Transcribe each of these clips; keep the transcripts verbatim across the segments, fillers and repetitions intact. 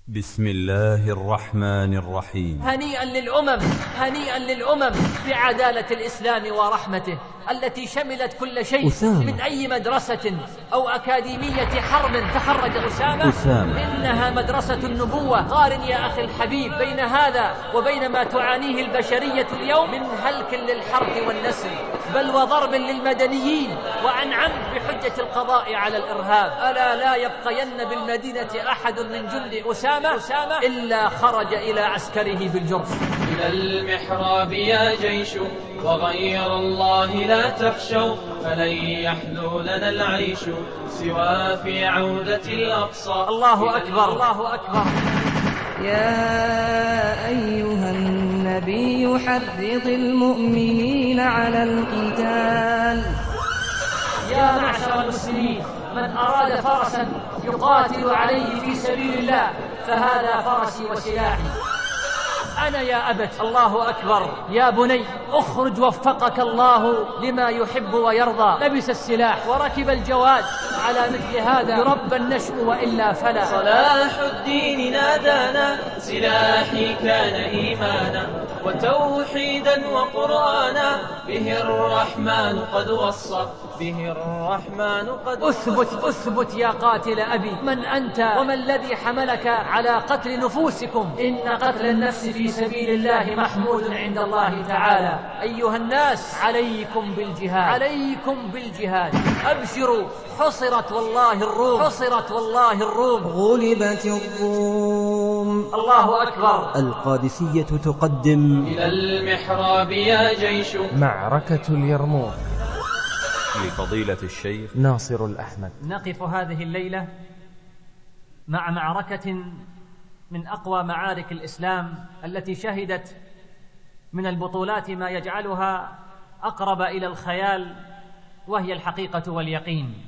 بسم الله الرحمن الرحيم. هنيئا للأمم هنيئا للأمم بعدالة الإسلام ورحمته التي شملت كل شيء. أسامة. من أي مدرسة أو أكاديمية حرب تخرج أسامة؟ أسامة. إنها مدرسة النبوة. قارن يا أخي الحبيب بين هذا وبين ما تعانيه البشرية اليوم من هلك للحرب والنسل، بل وضرب للمدنيين، وعن عمد بحجة القضاء على الإرهاب. ألا لا يبقين بالمدينة أحد من جند أسامة أسامة إلا خرج إلى عسكره بالجرف. إلى المحراب يا جيش وغير الله لا تخشوا، فلن يحلو لنا العيش سوى في عودة الأقصى. الله أكبر الله أكبر. يا أيها النبي حرض المؤمنين على القتال. يا معشر المسلمين، من أراد فرسا يقاتل عليه في سبيل الله فهذا فرسي وسلاحي. أنا يا أبت. الله أكبر. يا بني أخرج وفقك الله لما يحب ويرضى. لبس السلاح وركب الجواد، على مثل هذا يربى النشء وإلا فلا. صلاح الدين نادانا، سلاحي كان إيمانا وتوحيدا وقرآنا، به الرحمن قد وصى به الرحمن قد أثبت أثبت يا قاتل أبي. من أنت وما الذي حملك على قتل نفوسكم؟ إن قتل النفس في سبيل الله محمود عند الله تعالى. أيها الناس، عليكم بالجهاد عليكم بالجهاد. أبشروا، حصرت والله الروم حصرت والله الروم غلبت الروم. الله أكبر. القادسية تقدم إلى المحراب يا جيش معركة اليرموك لفضيلة الشيخ ناصر الأحمد. نقف هذه الليلة مع معركة من أقوى معارك الإسلام التي شهدت من البطولات ما يجعلها أقرب إلى الخيال، وهي الحقيقة واليقين.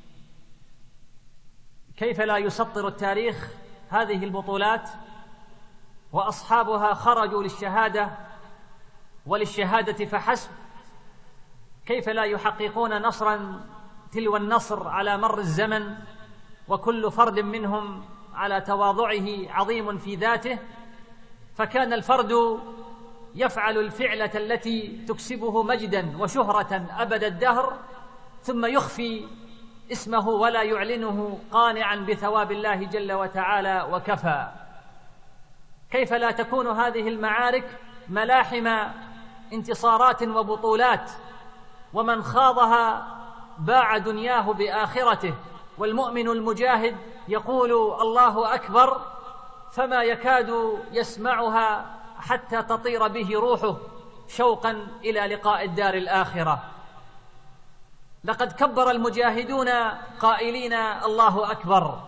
كيف لا يسطر التاريخ هذه البطولات وأصحابها خرجوا للشهادة وللشهادة فحسب؟ كيف لا يحققون نصرا تلو النصر على مر الزمن، وكل فرد منهم على تواضعه عظيم في ذاته، فكان الفرد يفعل الفعلة التي تكسبه مجدا وشهرة أبد الدهر، ثم يخفي اسمه ولا يعلنه، قانعا بثواب الله جل وتعالى وكفى. كيف لا تكون هذه المعارك ملاحم انتصارات وبطولات، ومن خاضها باع دنياه بآخرته، والمؤمن المجاهد يقول الله أكبر فما يكاد يسمعها حتى تطير به روحه شوقا إلى لقاء الدار الآخرة. لقد كبر المجاهدون قائلين الله أكبر،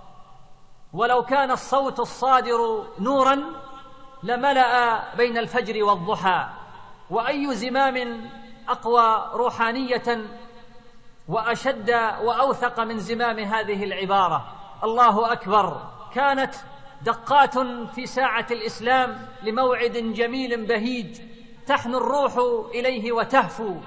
ولو كان الصوت الصادر نورا لملأ بين الفجر والضحى. وأي زمام أقوى روحانية وأشد وأوثق من زمام هذه العبارة الله أكبر. كانت دقات في ساعة الإسلام لموعد جميل بهيج تحن الروح إليه وتهفو.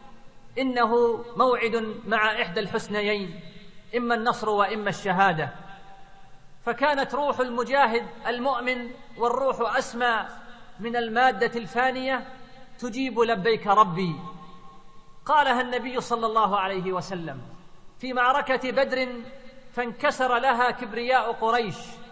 إنه موعد مع إحدى الحسنيين، إما النصر وإما الشهادة. فكانت روح المجاهد المؤمن والروح أسمى من المادة الفانية تجيب لبيك ربي. قالها النبي صلى الله عليه وسلم في معركة بدر فانكسر لها كبرياء قريش،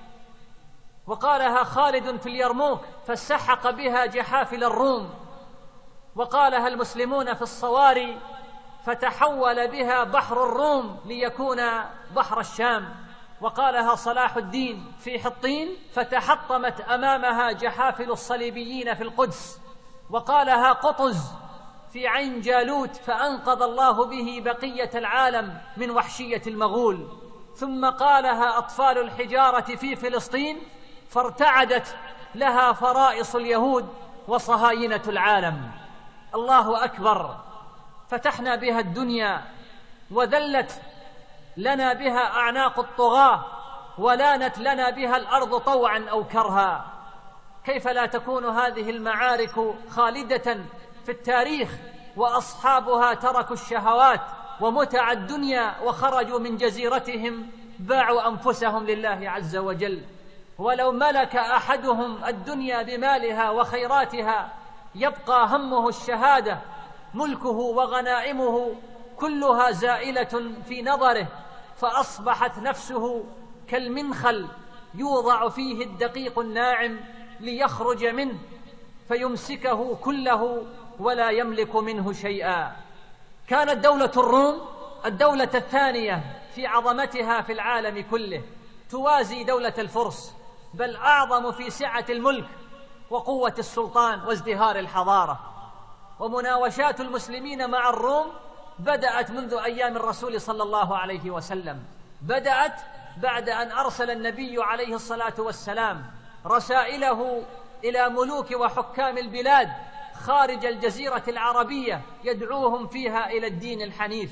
وقالها خالد في اليرموك فسحق بها جحافل الروم، وقالها المسلمون في الصواري فتحول بها بحر الروم ليكون بحر الشام، وقالها صلاح الدين في حطين فتحطمت أمامها جحافل الصليبيين في القدس، وقالها قطز في عين جالوت فأنقذ الله به بقية العالم من وحشية المغول، ثم قالها أطفال الحجارة في فلسطين فارتعدت لها فرائص اليهود وصهاينة العالم. الله أكبر. فتحنا بها الدنيا وذلت لنا بها أعناق الطغاة، ولانت لنا بها الأرض طوعا أو كرها. كيف لا تكون هذه المعارك خالدة في التاريخ وأصحابها تركوا الشهوات ومتع الدنيا وخرجوا من جزيرتهم، باعوا أنفسهم لله عز وجل. ولو ملك أحدهم الدنيا بمالها وخيراتها يبقى همه الشهادة، ملكه وغنائمه كلها زائلة في نظره، فأصبحت نفسه كالمنخل يوضع فيه الدقيق الناعم ليخرج منه فيمسكه كله ولا يملك منه شيئا. كانت دولة الروم الدولة الثانية في عظمتها في العالم كله، توازي دولة الفرس، بل أعظم في سعة الملك وقوة السلطان وازدهار الحضارة. ومناوشات المسلمين مع الروم بدأت منذ أيام الرسول صلى الله عليه وسلم، بدأت بعد أن أرسل النبي عليه الصلاة والسلام رسائله إلى ملوك وحكام البلاد خارج الجزيرة العربية يدعوهم فيها إلى الدين الحنيف،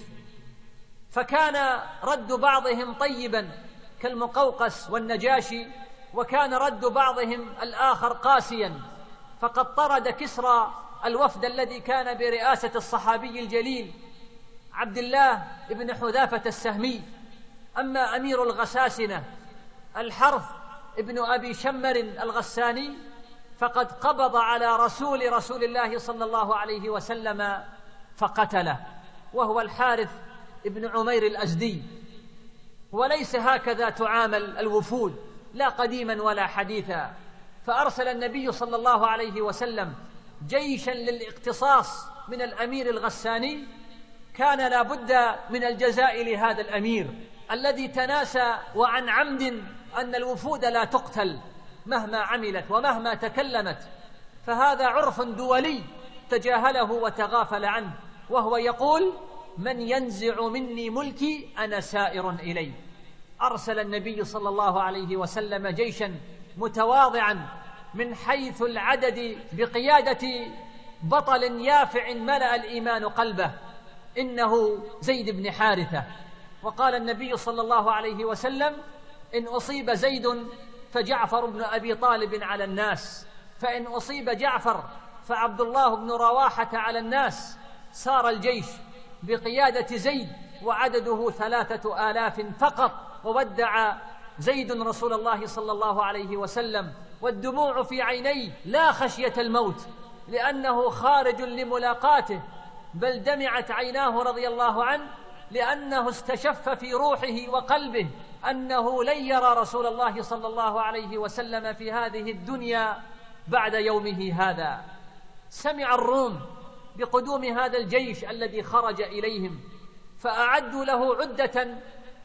فكان رد بعضهم طيبا كالمقوقس والنجاشي، وكان رد بعضهم الآخر قاسيا، فقد طرد كسرى الوفد الذي كان برئاسة الصحابي الجليل عبد الله بن حذافة السهمي. أما أمير الغساسنة الحرث ابن أبي شمر الغساني فقد قبض على رسول رسول الله صلى الله عليه وسلم فقتله، وهو الحارث ابن عمير الأزدي. وليس هكذا تعامل الوفود لا قديما ولا حديثا، فأرسل النبي صلى الله عليه وسلم جيشا للاقتصاص من الأمير الغساني. كان لا بد من الجزاء لهذا الأمير الذي تناسى وعن عمد أن الوفود لا تقتل مهما عملت ومهما تكلمت، فهذا عرف دولي تجاهله وتغافل عنه، وهو يقول: من ينزع مني ملكي أنا سائر إليه. أرسل النبي صلى الله عليه وسلم جيشا متواضعا من حيث العدد بقيادة بطل يافع ملأ الإيمان قلبه، إنه زيد بن حارثة. وقال النبي صلى الله عليه وسلم: إن أصيب زيد فجعفر بن أبي طالب على الناس، فإن أصيب جعفر فعبد الله بن رواحة على الناس. سار الجيش بقيادة زيد وعدده ثلاثة آلاف فقط، وودع زيد رسول الله صلى الله عليه وسلم والدموع في عينيه، لا خشية الموت لأنه خارج لملاقاته، بل دمعت عيناه رضي الله عنه لأنه استشف في روحه وقلبه أنه لن يرى رسول الله صلى الله عليه وسلم في هذه الدنيا بعد يومه هذا. سمع الروم بقدوم هذا الجيش الذي خرج إليهم، فأعدوا له عدة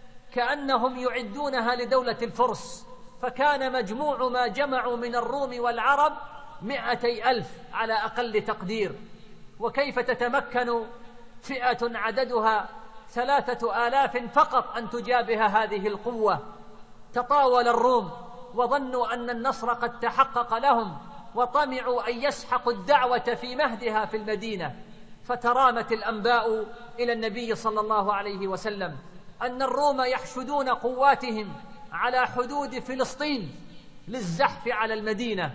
كأنهم يعدونها لدولة الفرس، فكان مجموع ما جمعوا من الروم والعرب مئتي ألف على أقل تقدير. وكيف تتمكن فئة عددها ثلاثة آلاف فقط أن تجابه هذه القوة؟ تطاول الروم وظنوا أن النصر قد تحقق لهم، وطمعوا أن يسحقوا الدعوة في مهدها في المدينة. فترامت الأنباء إلى النبي صلى الله عليه وسلم أن الروم يحشدون قواتهم على حدود فلسطين للزحف على المدينة،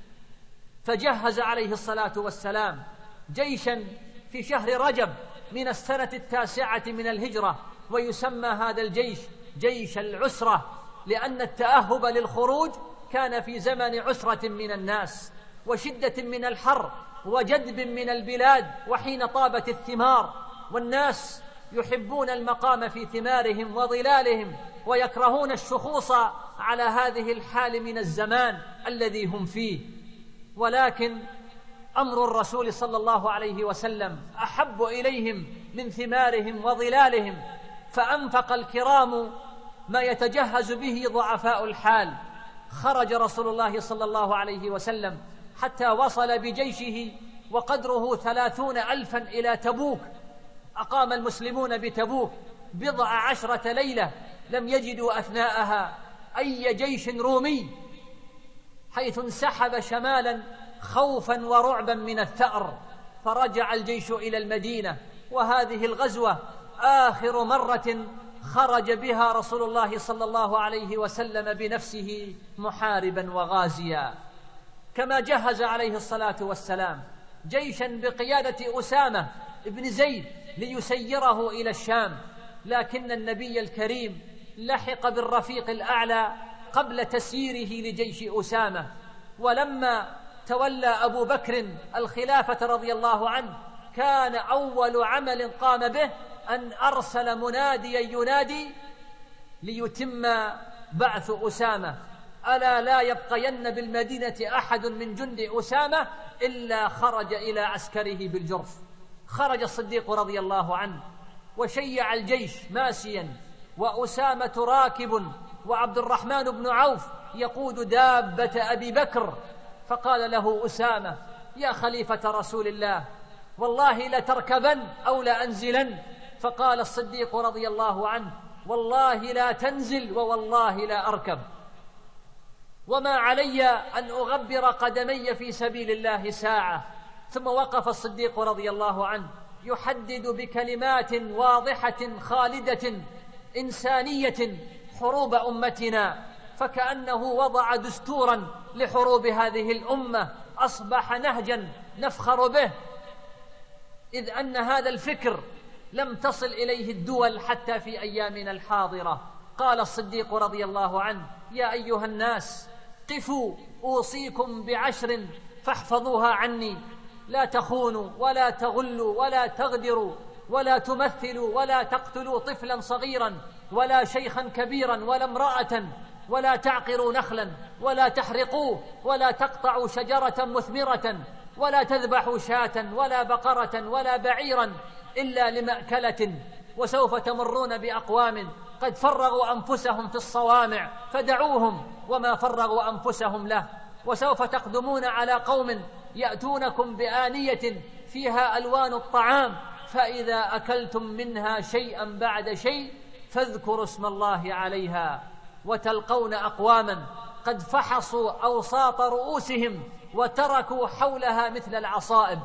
فجهز عليه الصلاة والسلام جيشا في شهر رجب من السنة التاسعة من الهجرة، ويسمى هذا الجيش جيش العسرة، لأن التأهب للخروج كان في زمن عسرة من الناس وشدة من الحر وجدب من البلاد، وحين طابت الثمار، والناس يحبون المقام في ثمارهم وظلالهم ويكرهون الشخوص على هذه الحال من الزمان الذي هم فيه. ولكن أمر الرسول صلى الله عليه وسلم أحب إليهم من ثمارهم وظلالهم، فأنفق الكرام ما يتجهز به ضعفاء الحال. خرج رسول الله صلى الله عليه وسلم حتى وصل بجيشه وقدره ثلاثون ألفا إلى تبوك. أقام المسلمون بتبوك بضع عشرة ليلة لم يجدوا أثناءها أي جيش رومي، حيث انسحب شمالا خوفا ورعبا من الثأر، فرجع الجيش إلى المدينة. وهذه الغزوة آخر مرة خرج بها رسول الله صلى الله عليه وسلم بنفسه محاربا وغازيا. كما جهز عليه الصلاة والسلام جيشا بقيادة أسامة ابن زيد ليسيره إلى الشام، لكن النبي الكريم لحق بالرفيق الأعلى قبل تسييره لجيش أسامة. ولما تولى أبو بكر الخلافة رضي الله عنه كان أول عمل قام به أن أرسل مناديا ينادي ليتم بعث أسامة: ألا لا يبقين بالمدينة أحد من جند أسامة إلا خرج إلى عسكره بالجرف. خرج الصديق رضي الله عنه وشيع الجيش ماشيا، وأسامة راكب، وعبد الرحمن بن عوف يقود دابة أبي بكر. فقال له أسامة: يا خليفة رسول الله، والله لتركبن أو لأنزلن. فقال الصديق رضي الله عنه: والله لا تنزل ووالله لا أركب، وما علي أن أغبر قدمي في سبيل الله ساعة. ثم وقف الصديق رضي الله عنه يحدد بكلمات واضحة خالدة إنسانية حروب أمتنا، فكأنه وضع دستورا لحروب هذه الأمة أصبح نهجا نفخر به، إذ أن هذا الفكر لم تصل إليه الدول حتى في أيامنا الحاضرة. قال الصديق رضي الله عنه: يا أيها الناس قفوا أوصيكم بعشر فاحفظوها عني: لا تخونوا ولا تغلوا ولا تغدروا ولا تمثلوا ولا تقتلوا طفلا صغيرا ولا شيخا كبيرا ولا امرأة ولا تعقروا نخلا ولا تحرقوه ولا تقطعوا شجرة مثمرة ولا تذبحوا شاة ولا بقرة ولا بعيرا إلا لمأكلة. وسوف تمرون بأقوام قد فرغوا أنفسهم في الصوامع فدعوهم وما فرغوا أنفسهم له، وسوف تقدمون على قوم يأتونكم بآنية فيها ألوان الطعام، فإذا أكلتم منها شيئا بعد شيء فاذكروا اسم الله عليها، وتلقون أقواما قد فحصوا أوساط رؤوسهم وتركوا حولها مثل العصائب،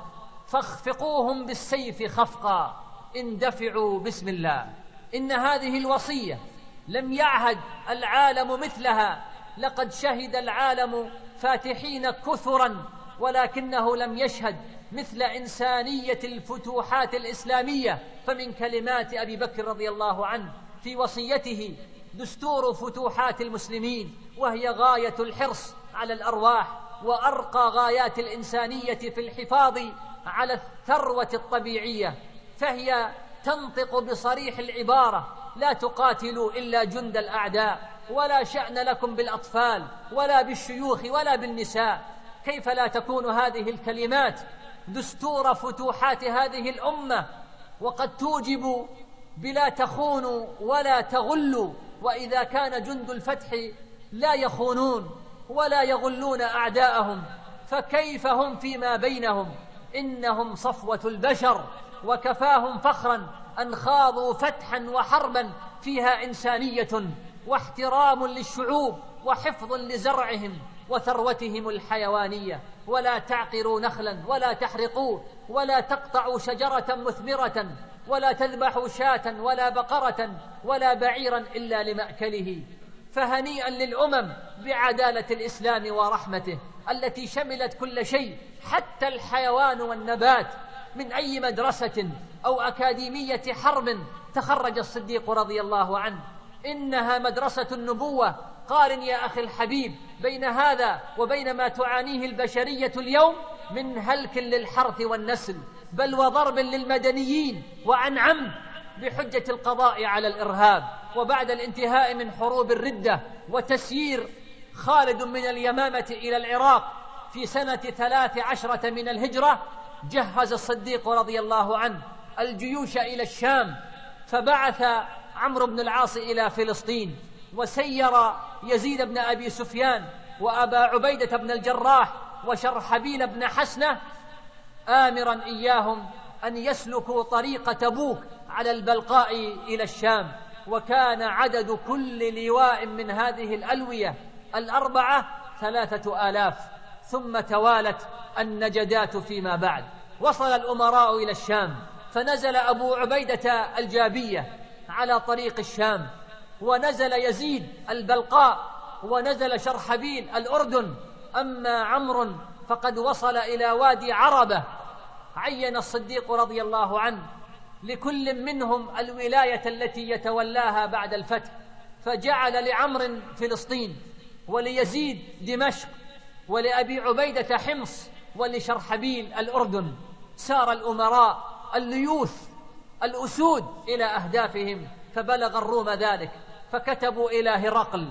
فاخفقوهم بالسيف خفقا، اندفعوا بسم الله. إن هذه الوصية لم يعهد العالم مثلها، لقد شهد العالم فاتحين كثرا، ولكنه لم يشهد مثل إنسانية الفتوحات الإسلامية. فمن كلمات أبي بكر رضي الله عنه في وصيته: دستور فتوحات المسلمين، وهي غاية الحرص على الأرواح وأرقى غايات الإنسانية في الحفاظ على الثروة الطبيعية، فهي تنطق بصريح العبارة: لا تقاتلوا إلا جند الأعداء، ولا شأن لكم بالأطفال ولا بالشيوخ ولا بالنساء. كيف لا تكون هذه الكلمات دستور فتوحات هذه الأمة وقد توجب بلا تخونوا ولا تغلوا؟ وإذا كان جند الفتح لا يخونون ولا يغلون أعداءهم، فكيف هم فيما بينهم؟ إنهم صفوة البشر، وكفاهم فخرا أن خاضوا فتحا وحربا فيها إنسانية واحترام للشعوب وحفظ لزرعهم وثروتهم الحيوانية. ولا تعقروا نخلا ولا تحرقوه ولا تقطعوا شجرة مثمرة ولا تذبحوا شاة ولا بقرة ولا بعيرا إلا لمأكله. فهنيئا للأمم بعدالة الإسلام ورحمته التي شملت كل شيء حتى الحيوان والنبات. من أي مدرسة أو أكاديمية حرب تخرج الصديق رضي الله عنه؟ إنها مدرسة النبوة. قارن يا أخي الحبيب بين هذا وبين ما تعانيه البشرية اليوم من هلك للحرث والنسل، بل وضرب للمدنيين وعن عمد بحجة القضاء على الإرهاب. وبعد الانتهاء من حروب الردة وتسيير خالد من اليمامة إلى العراق في سنة ثلاث عشرة من الهجرة، جهز الصديق رضي الله عنه الجيوش إلى الشام، فبعث عمرو بن العاص إلى فلسطين، وسير يزيد بن أبي سفيان وأبا عبيدة بن الجراح وشرحبيل بن حسنة، آمرا إياهم أن يسلكوا طريق تبوك على البلقاء إلى الشام. وكان عدد كل لواء من هذه الألوية الأربعة ثلاثة آلاف. ثم توالت النجدات فيما بعد. وصل الأمراء إلى الشام، فنزل أبو عبيدة الجابية على طريق الشام، ونزل يزيد البلقاء، ونزل شرحبيل الأردن. أما عمرو فقد وصل إلى وادي عربة. عين الصديق رضي الله عنه لكل منهم الولاية التي يتولاها بعد الفتح، فجعل لعمرو فلسطين وليزيد دمشق، ولأبي عبيدة حمص، ولشرحبيل الأردن. سار الأمراء الليوث الأسود إلى أهدافهم، فبلغ الروم ذلك فكتبوا إلى هرقل،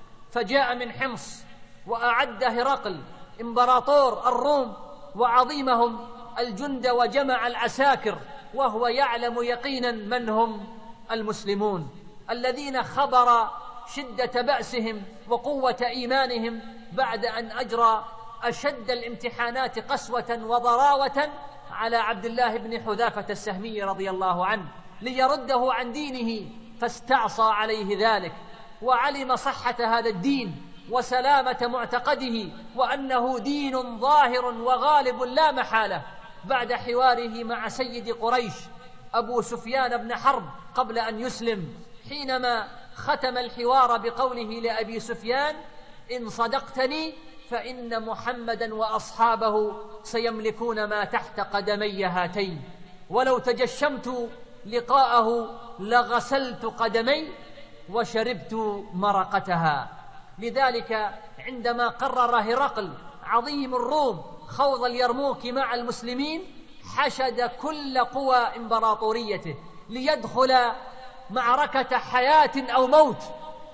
فجاء من حمص وأعد هرقل إمبراطور الروم وعظيمهم الجند وجمع العساكر، وهو يعلم يقينا من هم المسلمون الذين خبر شدة بأسهم وقوة إيمانهم بعد أن أجرى أشد الامتحانات قسوة وضراوة على عبد الله بن حذافة السهمي رضي الله عنه ليرده عن دينه، فاستعصى عليه ذلك وعلم صحة هذا الدين وسلامة معتقده وأنه دين ظاهر وغالب لا محالة، بعد حواره مع سيد قريش أبو سفيان بن حرب قبل أن يسلم، حينما ختم الحوار بقوله لأبي سفيان: إن صدقتني فإن محمدا وأصحابه سيملكون ما تحت قدمي هاتين، ولو تجشمت لقاءه لغسلت قدمي وشربت مرقتها. لذلك عندما قرر هرقل عظيم الروم خوض اليرموك مع المسلمين، حشد كل قوى إمبراطوريته ليدخل معركة حياة أو موت،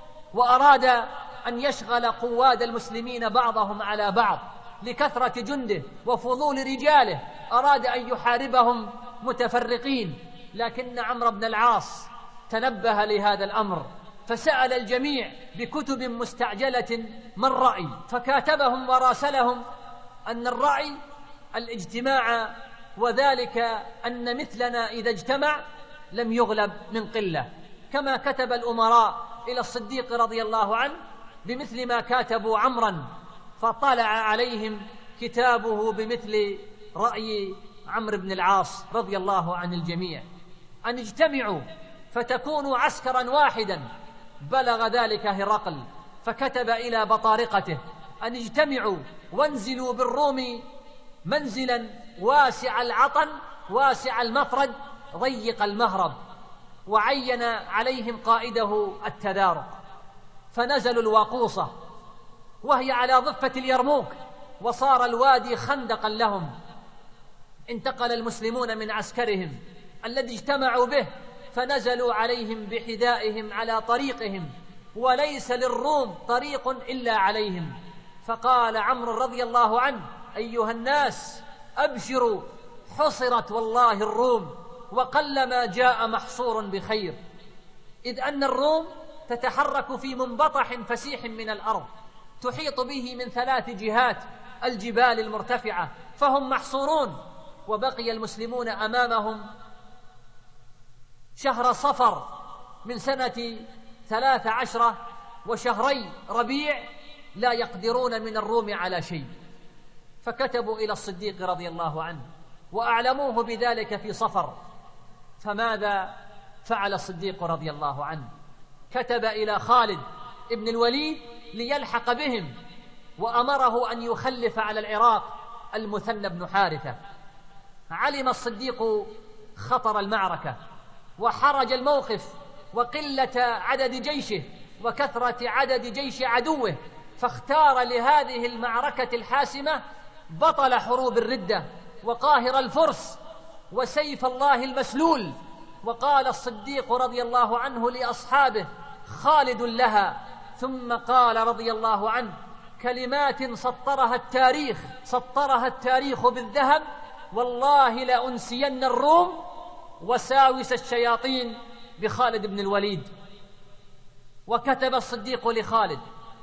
وأراد أن يشغل قواد المسلمين بعضهم على بعض لكثرة جنده وفضول رجاله، أراد أن يحاربهم متفرقين، لكن عمرو بن العاص تنبه لهذا الأمر فسأل الجميع بكتب مستعجلة ما الرأي، فكاتبهم وراسلهم أن الرأي الاجتماع، وذلك أن مثلنا إذا اجتمع لم يغلب من قلة، كما كتب الأمراء إلى الصديق رضي الله عنه بمثل ما كاتبوا عمرا، فطلع عليهم كتابه بمثل رأي عمرو بن العاص رضي الله عن الجميع، أن اجتمعوا فتكونوا عسكرا واحدا. بلغ ذلك هرقل فكتب إلى بطارقته أن اجتمعوا وانزلوا بالروم منزلا واسع العطن واسع المفرد ضيق المهرب، وعين عليهم قائده التدارق، فنزلوا الواقوصة وهي على ضفة اليرموك، وصار الوادي خندقا لهم. انتقل المسلمون من عسكرهم الذي اجتمعوا به فنزلوا عليهم بحذائهم على طريقهم، وليس للروم طريق إلا عليهم. فقال عمرو رضي الله عنه: أيها الناس أبشروا، حصرت والله الروم، وقلما جاء محصور بخير، إذ أن الروم تتحرك في منبطح فسيح من الأرض تحيط به من ثلاث جهات الجبال المرتفعة، فهم محصورون، وبقي المسلمون أمامهم شهر صفر من سنة ثلاث عشرة وشهري ربيع لا يقدرون من الروم على شيء. فكتبوا إلى الصديق رضي الله عنه وأعلموه بذلك في صفر. فماذا فعل الصديق رضي الله عنه؟ كتب إلى خالد ابن الوليد ليلحق بهم، وأمره أن يخلف على العراق المثنى بن حارثة. علم الصديق خطر المعركة وحرج الموقف وقلة عدد جيشه وكثرة عدد جيش عدوه، فاختار لهذه المعركة الحاسمة بطل حروب الردة وقاهر الفرس وسيف الله المسلول. وقال الصديق رضي الله عنه لأصحابه: خالد لها. ثم قال رضي الله عنه كلمات سطرها التاريخ سطرها التاريخ بالذهب: والله لأنسين الروم وساوس الشياطين بخالد بن الوليد. وكتب الصديق لخالد: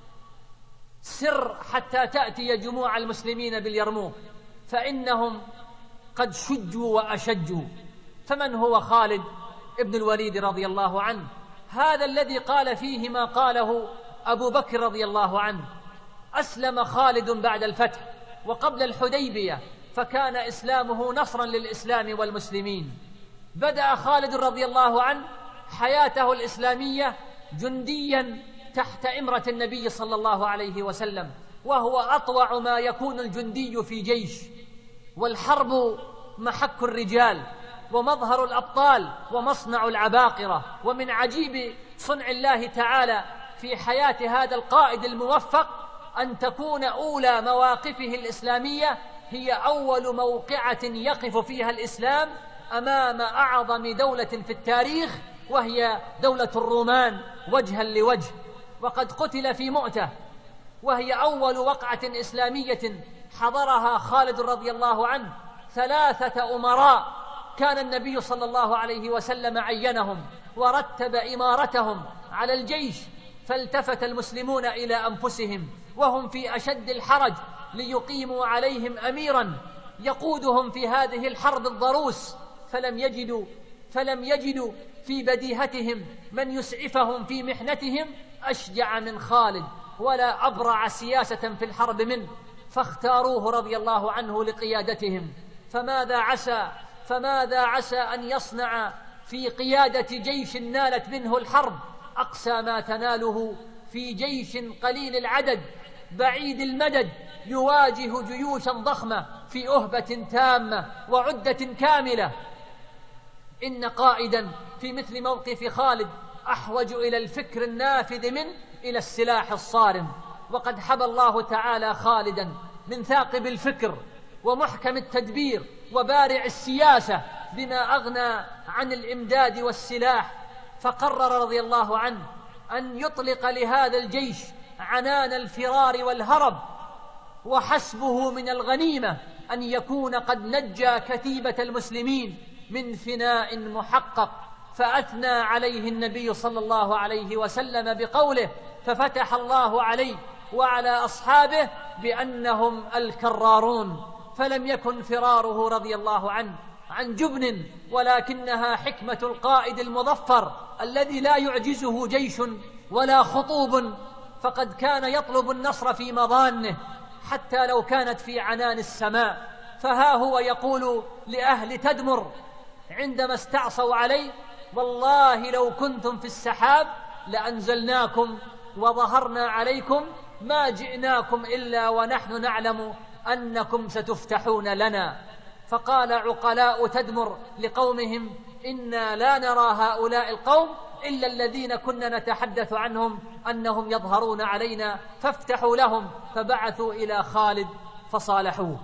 سر حتى تأتي جموع المسلمين باليرموك، فإنهم قد شجوا وأشجوا. فمن هو خالد ابن الوليد رضي الله عنه؟ هذا الذي قال فيه ما قاله أبو بكر رضي الله عنه: أسلم خالد بعد الفتح وقبل الحديبية، فكان إسلامه نصرا للإسلام والمسلمين. بدأ خالد رضي الله عنه حياته الإسلامية جنديا تحت إمرة النبي صلى الله عليه وسلم، وهو أطوع ما يكون الجندي في جيش، والحرب محك الرجال ومظهر الأبطال ومصنع العباقرة. ومن عجيب صنع الله تعالى في حياة هذا القائد الموفق أن تكون أولى مواقفه الإسلامية هي أول موقعة يقف فيها الإسلام أمام أعظم دولة في التاريخ، وهي دولة الرومان وجها لوجه. وقد قتل في مؤتة، وهي أول وقعة إسلامية حضرها خالد رضي الله عنه. ثلاثة أمراء كان النبي صلى الله عليه وسلم عينهم ورتب إمارتهم على الجيش، فالتفت المسلمون إلى أنفسهم وهم في أشد الحرج ليقيموا عليهم أميرا يقودهم في هذه الحرب الضروس، فلم يجدوا فلم يجدوا في بديهتهم من يسعفهم في محنتهم أشجع من خالد ولا أبرع سياسة في الحرب منه، فاختاروه رضي الله عنه لقيادتهم. فماذا عسى فماذا عسى أن يصنع في قيادة جيش نالت منه الحرب أقسى ما تناله في جيش قليل العدد بعيد المدد يواجه جيوشا ضخمة في أهبة تامة وعدة كاملة. إن قائدا في مثل موقف خالد أحوج إلى الفكر النافذ منه إلى السلاح الصارم، وقد حبى الله تعالى خالدا من ثاقب الفكر ومحكم التدبير وبارع السياسة بما أغنى عن الإمداد والسلاح، فقرر رضي الله عنه أن يطلق لهذا الجيش عنان الفرار والهرب، وحسبه من الغنيمة أن يكون قد نجى كتيبة المسلمين من فناء محقق. فأثنى عليه النبي صلى الله عليه وسلم بقوله: ففتح الله عليه وعلى أصحابه بأنهم الكرارون. فلم يكن فراره رضي الله عنه عن جبن، ولكنها حكمة القائد المظفر الذي لا يعجزه جيش ولا خطوب، فقد كان يطلب النصر في مضانه حتى لو كانت في عنان السماء. فها هو يقول لأهل تدمر عندما استعصوا عليه: والله لو كنتم في السحاب لأنزلناكم وظهرنا عليكم، ما جئناكم إلا ونحن نعلم أنكم ستفتحون لنا. فقال عقلاء تدمر لقومهم: إنا لا نرى هؤلاء القوم إلا الذين كنا نتحدث عنهم أنهم يظهرون علينا، فافتحوا لهم. فبعثوا إلى خالد فصالحوه.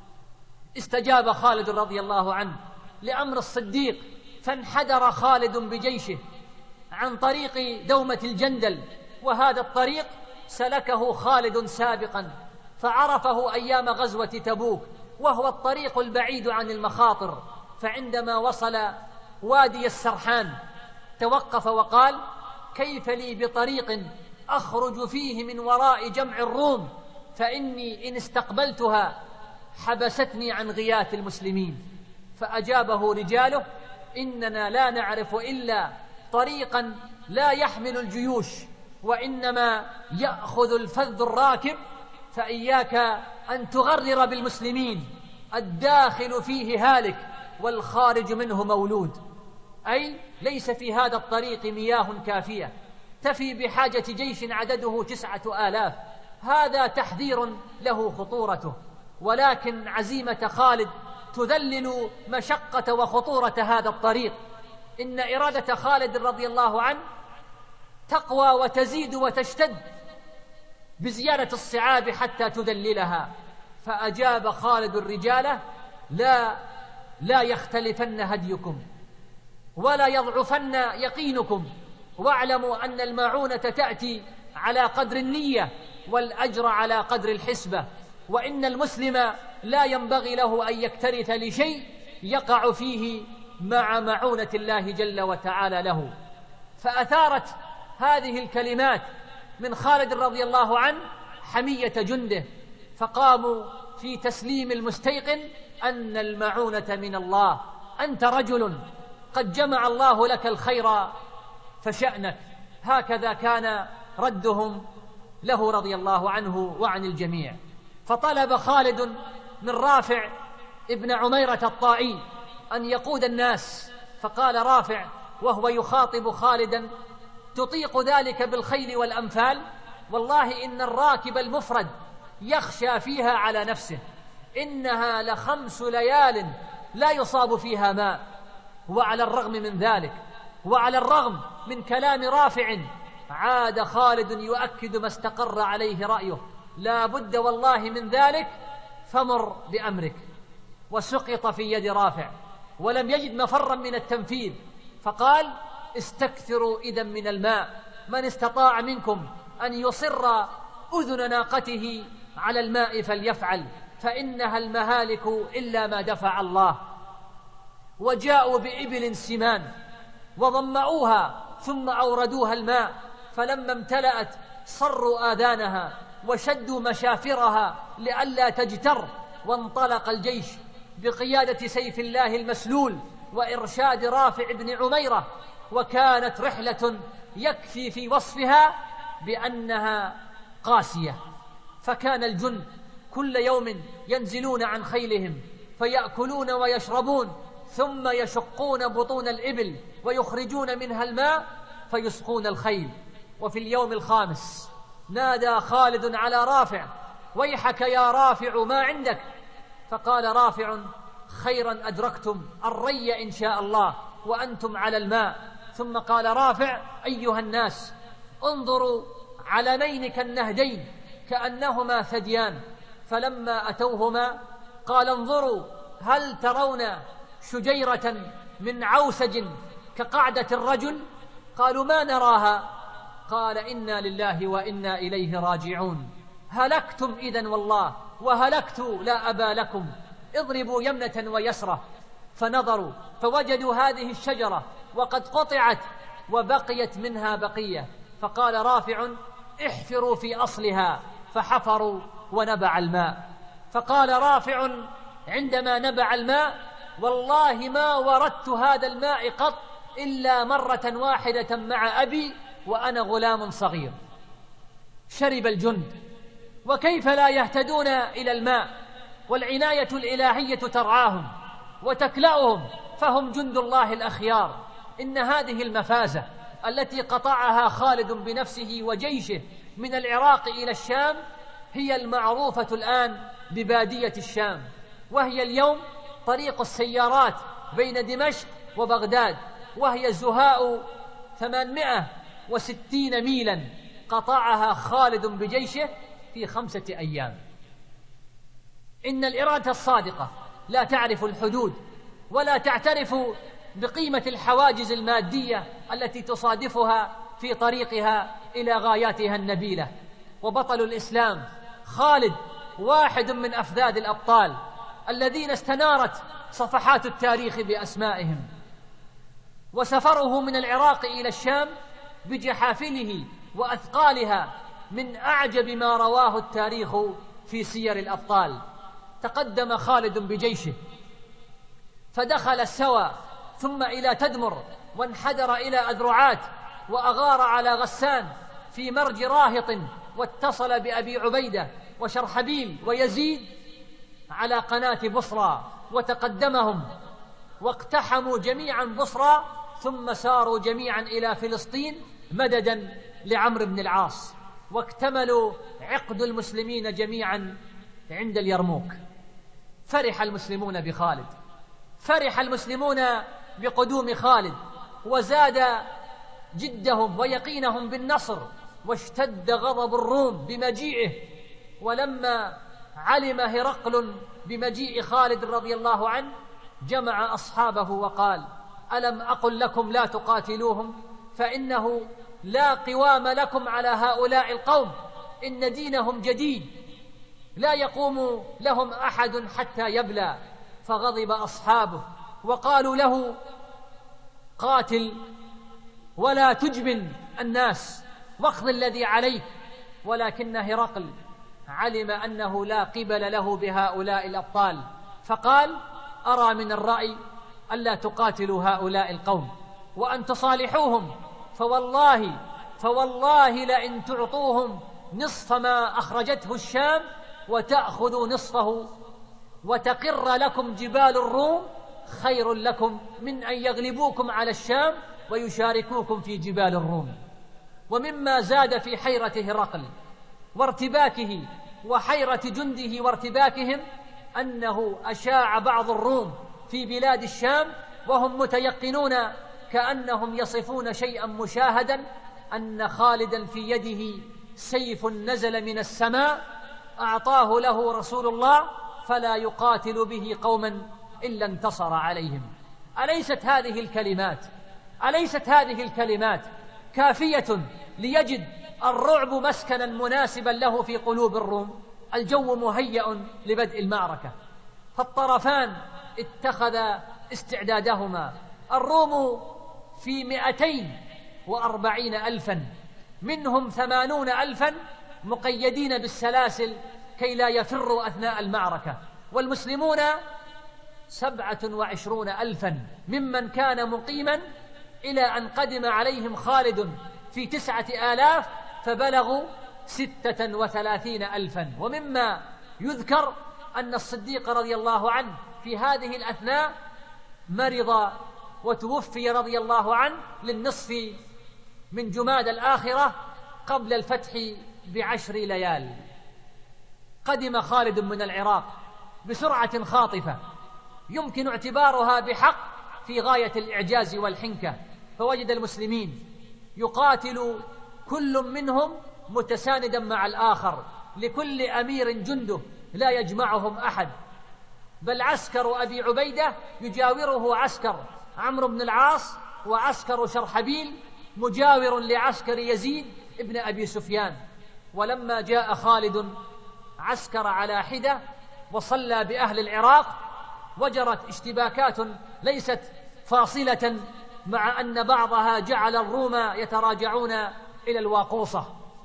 استجاب خالد رضي الله عنه لأمر الصديق، فانحدر خالد بجيشه عن طريق دومة الجندل، وهذا الطريق سلكه خالد سابقا فعرفه أيام غزوة تبوك، وهو الطريق البعيد عن المخاطر. فعندما وصل وادي السرحان توقف وقال: كيف لي بطريق أخرج فيه من وراء جمع الروم، فإني إن استقبلتها حبستني عن غياث المسلمين. فأجابه رجاله: إننا لا نعرف إلا طريقا لا يحمل الجيوش، وإنما يأخذ الفذ الراكب، فإياك أن تغرر بالمسلمين، الداخل فيه هالك والخارج منه مولود. أي ليس في هذا الطريق مياه كافية تفي بحاجة جيش عدده تسعة آلاف. هذا تحذير له خطورته، ولكن عزيمة خالد تذلل مشقة وخطورة هذا الطريق. إن إرادة خالد رضي الله عنه تقوى وتزيد وتشتد بزيادة الصعاب حتى تذللها. فأجاب خالد الرجال: لا لا يختلفن هديكم ولا يضعفن يقينكم، واعلموا أن المعونة تأتي على قدر النية والأجر على قدر الحسبة، وإن المسلم لا ينبغي له أن يكترث لشيء يقع فيه مع معونة الله جل وتعالى له. فأثارت هذه الكلمات من خالد رضي الله عنه حمية جنده، فقاموا في تسليم المستيقن أن المعونة من الله. أنت رجل قد جمع الله لك الخير فشأنك. هكذا كان ردهم له رضي الله عنه وعن الجميع. فطلب خالد من رافع ابن عميرة الطائي أن يقود الناس، فقال رافع وهو يخاطب خالدا: تطيق ذلك بالخيل والأنفال؟ والله إن الراكب المفرد يخشى فيها على نفسه، إنها لخمس ليال لا يصاب فيها ماء. وعلى الرغم من ذلك، وعلى الرغم من كلام رافع عاد خالد يؤكد ما استقر عليه رأيه: لا بد والله من ذلك، فمر بأمرك. وسقط في يد رافع ولم يجد مفرا من التنفيذ، فقال: استكثروا إذا من الماء، من استطاع منكم أن يصر أذن ناقته على الماء فليفعل، فإنها المهالك إلا ما دفع الله. وجاءوا بإبل سمان وضمعوها ثم أوردوها الماء، فلما امتلأت صروا آذانها وشدوا مشافرها لئلا تجتر، وانطلق الجيش بقيادة سيف الله المسلول وإرشاد رافع بن عميرة. وكانت رحلة يكفي في وصفها بأنها قاسية، فكان الجند كل يوم ينزلون عن خيلهم فيأكلون ويشربون، ثم يشقون بطون الإبل ويخرجون منها الماء فيسقون الخيل. وفي اليوم الخامس نادى خالد على رافع: ويحك يا رافع، ما عندك؟ فقال رافع: خيرا أدركتم الري إن شاء الله وأنتم على الماء. ثم قال رافع: أيها الناس، انظروا علمين كالنهدين كأنهما ثديان. فلما أتوهما قال: انظروا هل ترون شجيرة من عوسج كقعدة الرجل؟ قالوا: ما نراها. قال: إنا لله وإنا إليه راجعون، هلكتم إذن والله، وهلكت لا أبا لكم، اضربوا يمنة ويسرة. فنظروا فوجدوا هذه الشجرة وقد قطعت وبقيت منها بقية. فقال رافع: احفروا في أصلها. فحفروا ونبع الماء. فقال رافع عندما نبع الماء: والله ما وردت هذا الماء قط إلا مرة واحدة مع أبي وأنا غلام صغير. شرب الجند، وكيف لا يهتدون إلى الماء، والعناية الإلهية ترعاهم وتكلأهم، فهم جند الله الأخيار. إن هذه المفازة التي قطعها خالد بنفسه وجيشه من العراق إلى الشام هي المعروفة الآن ببادية الشام، وهي اليوم طريق السيارات بين دمشق وبغداد، وهي زهاء ثمانمائة وستين ميلا قطعها خالد بجيشه في خمسة أيام. إن الإرادة الصادقة لا تعرف الحدود ولا تعترف بقيمة الحواجز المادية التي تصادفها في طريقها إلى غاياتها النبيلة. وبطل الإسلام خالد واحد من أفذاذ الأبطال الذين استنارت صفحات التاريخ بأسمائهم. وسفره من العراق إلى الشام بجحافله وأثقالها من أعجب ما رواه التاريخ في سير الأبطال. تقدم خالد بجيشه فدخل السوى ثم إلى تدمر، وانحدر إلى أذرعات، وأغار على غسان في مرج راهط، واتصل بأبي عبيدة وشرحبيل ويزيد على قناة بصرى، وتقدمهم واقتحموا جميعا بصرى، ثم ساروا جميعا إلى فلسطين مددا لعمرو بن العاص، واكتملوا عقد المسلمين جميعا عند اليرموك. فرح المسلمون بخالد، فرح المسلمون بقدوم خالد، وزاد جدهم ويقينهم بالنصر، واشتد غضب الروم بمجيئه. ولما علم هرقل بمجيء خالد رضي الله عنه جمع أصحابه وقال: ألم أقل لكم لا تقاتلوهم؟ فإنه لا قوام لكم على هؤلاء القوم، إن دينهم جديد لا يقوم لهم أحد حتى يبلى. فغضب أصحابه وقالوا له: قاتل ولا تجبن الناس واخذ الذي عليك. ولكن هرقل علم أنه لا قبل له بهؤلاء الأبطال، فقال: أرى من الرأي ألا تقاتلوا هؤلاء القوم وأن تصالحوهم، فوالله فوالله لئن تعطوهم نصف ما أخرجته الشام وتأخذوا نصفه وتقر لكم جبال الروم خير لكم من أن يغلبوكم على الشام ويشاركوكم في جبال الروم. ومما زاد في حيرة هرقل وارتباكه وحيرة جنده وارتباكهم أنه أشاع بعض الروم في بلاد الشام وهم متيقنون كأنهم يصفون شيئا مشاهدا أن خالدا في يده سيف نزل من السماء أعطاه له رسول الله فلا يقاتل به قوما إلا انتصر عليهم. أليست هذه الكلمات أليست هذه الكلمات كافية ليجد الرعب مسكنا مناسبا له في قلوب الروم؟ الجو مهيأ لبدء المعركة، فالطرفان اتخذ استعدادهما. الروم في مئتين وأربعين ألفا، منهم ثمانون ألفا مقيدين بالسلاسل كي لا يفروا أثناء المعركة، والمسلمون سبعة وعشرون ألفا ممن كان مقيما، إلى أن قدم عليهم خالد في تسعة آلاف فبلغوا ستة وثلاثين ألفا. ومما يذكر أن الصديق رضي الله عنه في هذه الأثناء مرض وتوفي رضي الله عنه للنصف من جماد الآخرة قبل الفتح بعشر ليال. قدم خالد من العراق بسرعة خاطفة يمكن اعتبارها بحق في غاية الإعجاز والحنكة، فوجد المسلمين يقاتل كل منهم متساندا مع الآخر، لكل أمير جنده لا يجمعهم أحد، بل عسكر أبي عبيدة يجاوره عسكر عمرو بن العاص، وعسكر شرحبيل مجاور لعسكر يزيد ابن أبي سفيان. ولما جاء خالد عسكر على حدة وصلى بأهل العراق، وجرت اشتباكات ليست فاصلة، مع أن بعضها جعل الروم يتراجعون إلى الواقوصة،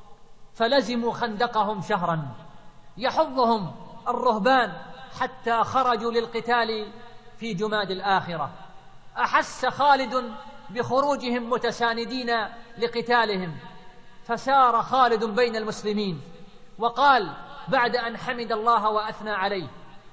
فلزموا خندقهم شهرا يحضهم الرهبان حتى خرجوا للقتال في جماد الآخرة. أحس خالد بخروجهم متساندين لقتالهم، فسار خالد بين المسلمين وقال بعد أن حمد الله وأثنى عليه: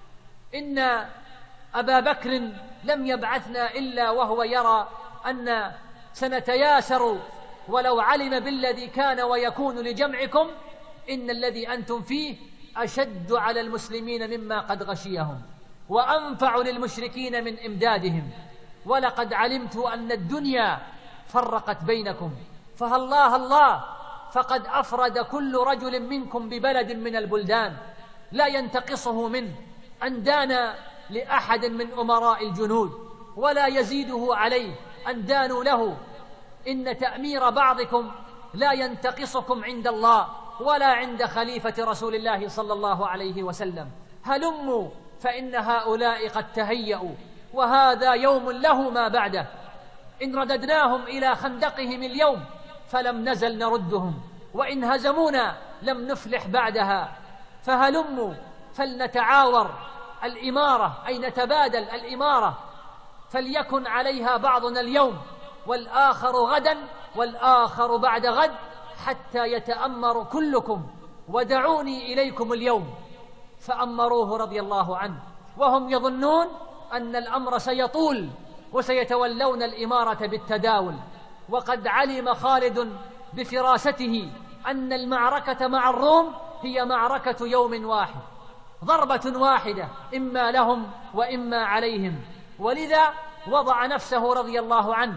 إن أبا بكر لم يبعثنا إلا وهو يرى أن سنتياسر، ولو علم بالذي كان ويكون لجمعكم إن الذي أنتم فيه أشد على المسلمين مما قد غشيهم، وأنفع للمشركين من إمدادهم، ولقد علمت أن الدنيا فرقت بينكم، فهالله الله فقد أفرد كل رجل منكم ببلد من البلدان لا ينتقصه منه أن دان لأحد من أمراء الجنود، ولا يزيده عليه أن دانوا له. إن تأمير بعضكم لا ينتقصكم عند الله ولا عند خليفة رسول الله صلى الله عليه وسلم. هلموا فإن هؤلاء قد تهيأوا، وهذا يوم له ما بعده. إن رددناهم إلى خندقهم اليوم فلم نزل نردهم، وإن هزمونا لم نفلح بعدها. فهلموا فلنتعاور الإمارة، أي نتبادل الإمارة، فليكن عليها بعضنا اليوم والآخر غدا والآخر بعد غد، حتى يتأمر كلكم، ودعوني إليكم اليوم. فأمروه رضي الله عنه وهم يظنون أن الأمر سيطول وسيتولون الإمارة بالتداول. وقد علم خالد بفراسته أن المعركة مع الروم هي معركة يوم واحد، ضربة واحدة، إما لهم وإما عليهم، ولذا وضع نفسه رضي الله عنه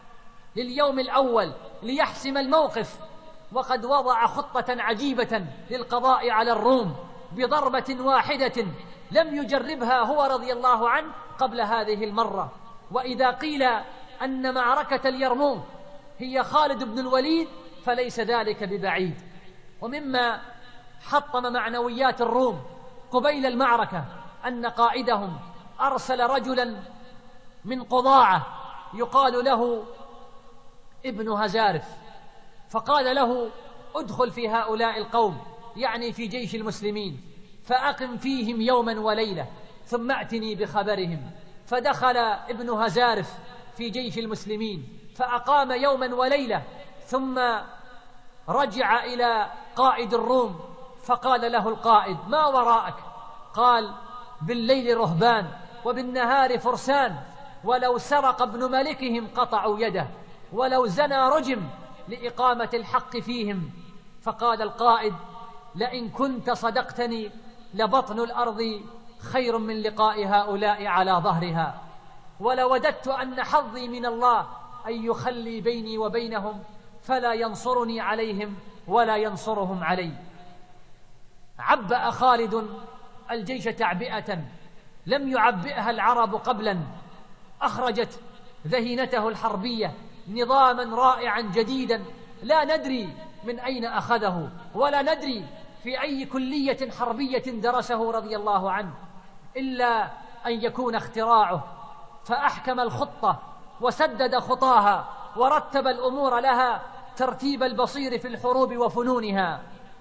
لليوم الأول ليحسم الموقف، وقد وضع خطة عجيبة للقضاء على الروم بضربة واحدة لم يجربها هو رضي الله عنه قبل هذه المرة. وإذا قيل أن معركة اليرموك هي خالد بن الوليد فليس ذلك ببعيد. ومما حطم معنويات الروم قبيل المعركة أن قائدهم أرسل رجلا من قضاعة يقال له ابن هزارف، فقال له: ادخل في هؤلاء القوم، يعني في جيش المسلمين، فأقم فيهم يوما وليلة ثم ائتني بخبرهم. فدخل ابن هزارف في جيش المسلمين فأقام يوما وليلة، ثم رجع إلى قائد الروم فقال له القائد: ما وراءك؟ قال: بالليل رهبان وبالنهار فرسان، ولو سرق ابن ملكهم قطعوا يده، ولو زنى رجم لإقامة الحق فيهم. فقال القائد: لئن كنت صدقتني لبطن الأرض خير من لقاء هؤلاء على ظهرها، ولوددت أن حظي من الله أن يخلي بيني وبينهم، فلا ينصرني عليهم ولا ينصرهم علي. عبأ خالد الجيش تعبئة لم يعبئها العرب قبلا، أخرجت ذهينته الحربية نظاما رائعا جديدا لا ندري من أين أخذه ولا ندري في أي كلية حربية درسه رضي الله عنه، إلا أن يكون اختراعه، فأحكم الخطة وسدد خطاها ورتب الأمور لها ترتيب البصير في الحروب وفنونها.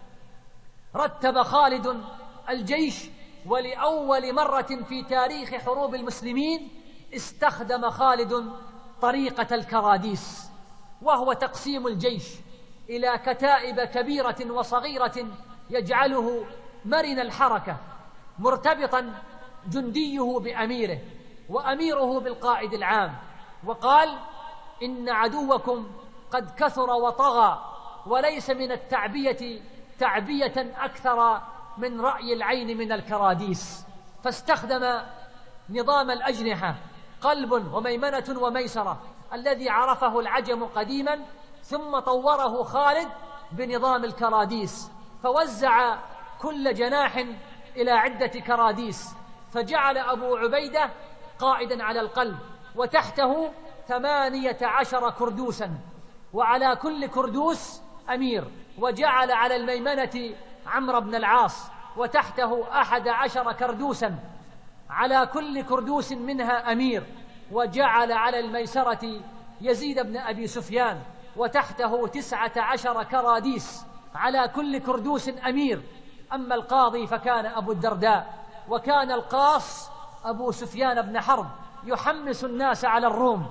رتب خالد الجيش، ولأول مرة في تاريخ حروب المسلمين استخدم خالد طريقة الكراديس، وهو تقسيم الجيش إلى كتائب كبيرة وصغيرة يجعله مرن الحركة، مرتبطا جنديه بأميره وأميره بالقائد العام. وقال: إن عدوكم قد كثر وطغى، وليس من التعبية تعبية أكثر من رأي العين من الكراديس. فاستخدم نظام الأجنحة، قلب وميمنة وميسرة، الذي عرفه العجم قديما، ثم طوره خالد بنظام الكراديس، فوزع كل جناح إلى عدة كراديس، فجعل أبو عبيدة قائدا على القلب، وتحته ثمانية عشر كردوسا، وعلى كل كردوس أمير، وجعل على الميمنة عمرو بن العاص، وتحته أحد عشر كردوسا، على كل كردوس منها أمير، وجعل على الميسرة يزيد بن أبي سفيان، وتحته تسعة عشر كراديس، على كل كردوس أمير. أما القاضي فكان أبو الدرداء، وكان القاص أبو سفيان بن حرب يحمس الناس على الروم،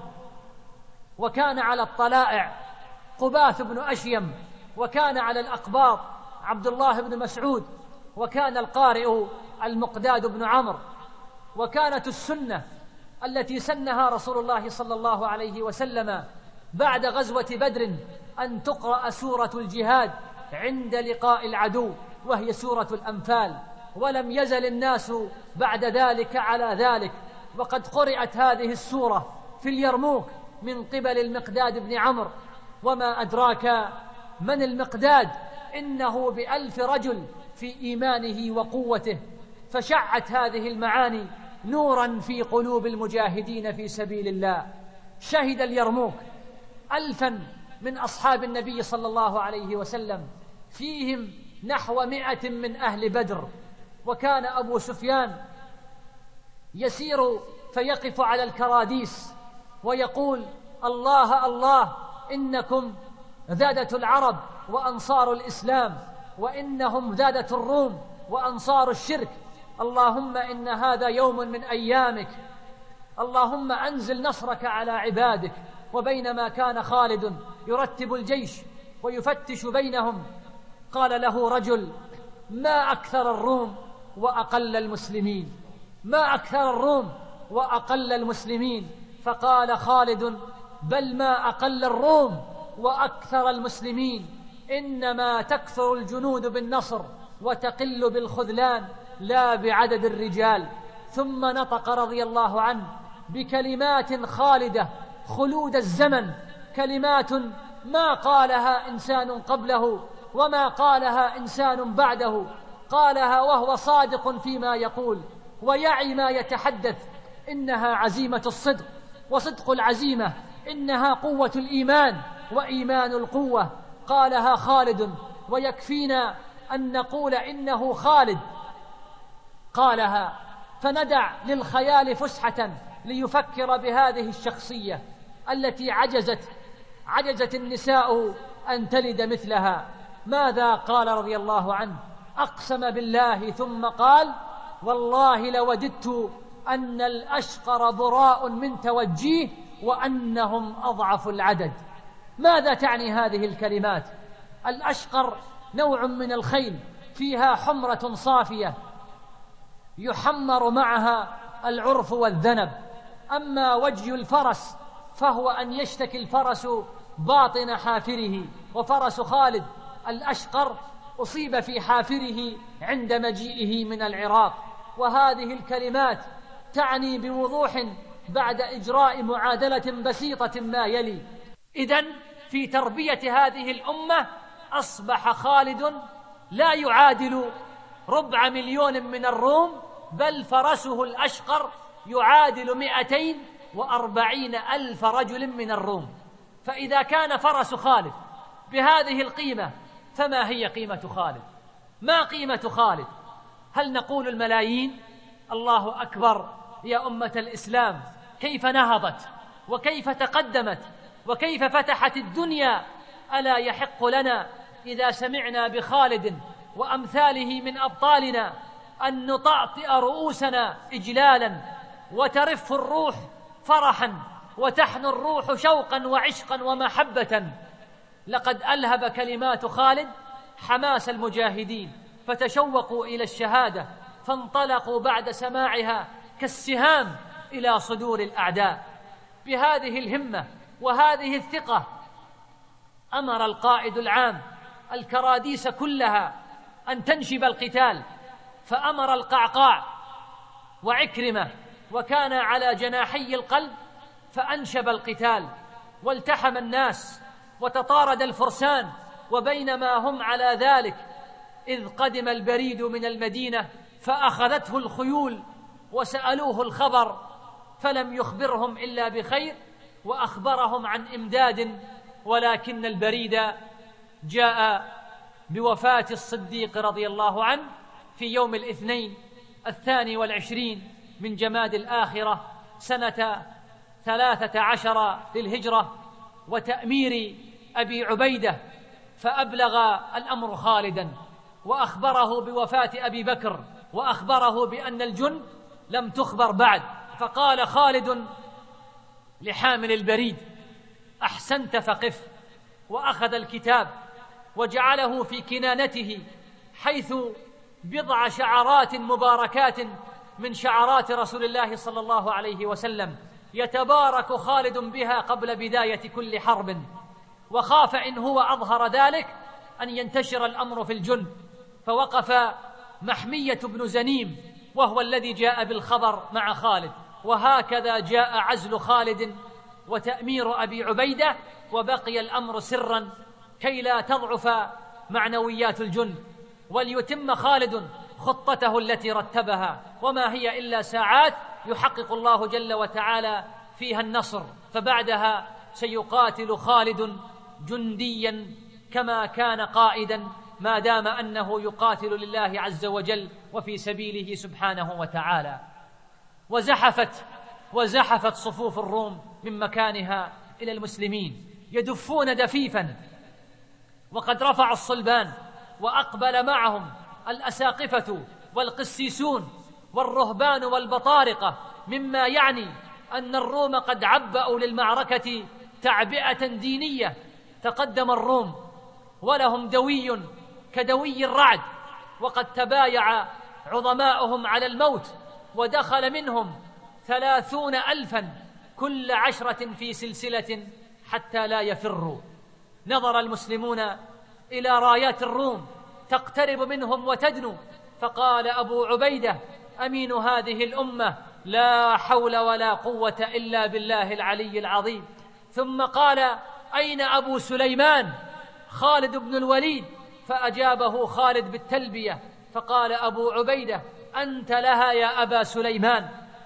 وكان على الطلائع قباث بن أشيم، وكان على الأقباط عبد الله بن مسعود، وكان القارئ المقداد بن عمرو. وكانت السنة التي سنها رسول الله صلى الله عليه وسلم بعد غزوة بدر أن تقرأ سورة الجهاد عند لقاء العدو، وهي سورة الأنفال، ولم يزل الناس بعد ذلك على ذلك. وقد قرأت هذه السورة في اليرموك من قبل المقداد بن عمرو، وما أدراك من المقداد، إنه بألف رجل في إيمانه وقوته. فشعت هذه المعاني نورا في قلوب المجاهدين في سبيل الله. شهد اليرموك ألفا من أصحاب النبي صلى الله عليه وسلم، فيهم نحو مئة من أهل بدر. وكان أبو سفيان يسير فيقف على الكراديس ويقول: الله الله، إنكم ذادة العرب وأنصار الإسلام، وإنهم ذادة الروم وأنصار الشرك. اللهم إن هذا يوم من أيامك، اللهم أنزل نصرك على عبادك. وبينما كان خالد يرتب الجيش ويفتش بينهم، قال له رجل: ما أكثر الروم وأقل المسلمين، ما أكثر الروم وأقل المسلمين. فقال خالد: بل ما أقل الروم وأكثر المسلمين، إنما تكثر الجنود بالنصر وتقل بالخذلان لا بعدد الرجال. ثم نطق رضي الله عنه بكلمات خالدة خلود الزمن، كلمات ما قالها إنسان قبله وما قالها إنسان بعده، قالها وهو صادق فيما يقول ويعي ما يتحدث. إنها عزيمة الصدق، وصدق العزيمة إنها قوة الإيمان، وإيمان القوة. قالها خالد، ويكفينا أن نقول إنه خالد قالها، فندع للخيال فسحة ليفكر بهذه الشخصية التي عجزت عجزت النساء أن تلد مثلها. ماذا قال رضي الله عنه؟ أقسم بالله ثم قال: والله لوددت أن الأشقر براء من توجيه وأنهم أضعف العدد. ماذا تعني هذه الكلمات؟ الأشقر نوع من الخيل فيها حمرة صافية يحمر معها العرف والذنب. أما وجه الفرس فهو أن يشتكي الفرس باطن حافره، وفرس خالد الأشقر أصيب في حافره عند مجيئه من العراق. وهذه الكلمات تعني بوضوح بعد إجراء معادلة بسيطة ما يلي: إذن في تربية هذه الأمة أصبح خالد لا يعادل ربع مليون من الروم، بل فرسه الأشقر يعادل مئتين وأربعين ألف رجل من الروم. فإذا كان فرس خالد بهذه القيمة فما هي قيمة خالد؟ ما قيمة خالد؟ هل نقول الملايين؟ الله أكبر يا أمة الإسلام، كيف نهضت وكيف تقدمت وكيف فتحت الدنيا. ألا يحق لنا إذا سمعنا بخالد وأمثاله من أبطالنا أن نطأطئ رؤوسنا إجلالا، وترف الروح فرحا، وتحن الروح شوقا وعشقا ومحبة. لقد ألهب كلمات خالد حماس المجاهدين، فتشوقوا إلى الشهادة، فانطلقوا بعد سماعها كالسهام إلى صدور الأعداء. بهذه الهمة وهذه الثقة أمر القائد العام الكراديس كلها أن تنشب القتال، فأمر القعقاع وعكرمة، وكان على جناحي القلب، فأنشب القتال، والتحم الناس وتطارد الفرسان. وبينما هم على ذلك إذ قدم البريد من المدينة فأخذته الخيول، وسألوه الخبر فلم يخبرهم إلا بخير، وأخبرهم عن إمداد، ولكن البريد جاء بوفاة الصديق رضي الله عنه في يوم الاثنين الثاني والعشرين من جماد الآخرة سنة ثلاثة عشر للهجرة، وتأمير أبي عبيدة. فأبلغ الأمر خالدا، وأخبره بوفاة أبي بكر، وأخبره بأن الجند لم تخبر بعد. فقال خالد لحامل البريد: أحسنت فقف. وأخذ الكتاب وجعله في كنانته، حيث بضع شعرات مباركات من شعرات رسول الله صلى الله عليه وسلم يتبارك خالد بها قبل بداية كل حرب. وخاف إن هو أظهر ذلك أن ينتشر الأمر في الجند، فوقف محمية بن زنيم وهو الذي جاء بالخبر مع خالد. وهكذا جاء عزل خالد وتأمير أبي عبيدة، وبقي الأمر سرا كي لا تضعف معنويات الجند، وليتم خالد خطته التي رتبها، وما هي إلا ساعات يحقق الله جل وتعالى فيها النصر. فبعدها سيقاتل خالد جنديا كما كان قائدا، ما دام أنه يقاتل لله عز وجل وفي سبيله سبحانه وتعالى. وزحفت وزحفت صفوف الروم من مكانها إلى المسلمين يدفون دفيفا، وقد رفعوا الصلبان، وأقبل معهم الأساقفة والقسيسون والرهبان والبطارقة، مما يعني أن الروم قد عبأوا للمعركة تعبئة دينية. تقدم الروم ولهم دوي كدوي الرعد، وقد تبايع عظماؤهم على الموت، ودخل منهم ثلاثون ألفا كل عشرة في سلسلة حتى لا يفروا. نظر المسلمون إلى رايات الروم تقترب منهم وتدنو، فقال أبو عبيدة أمين هذه الأمة: لا حول ولا قوة إلا بالله العلي العظيم. ثم قال: أين أبو سليمان خالد بن الوليد؟ فأجابه خالد بالتلبية، فقال أبو عبيدة: أنت لها يا أبا سليمان.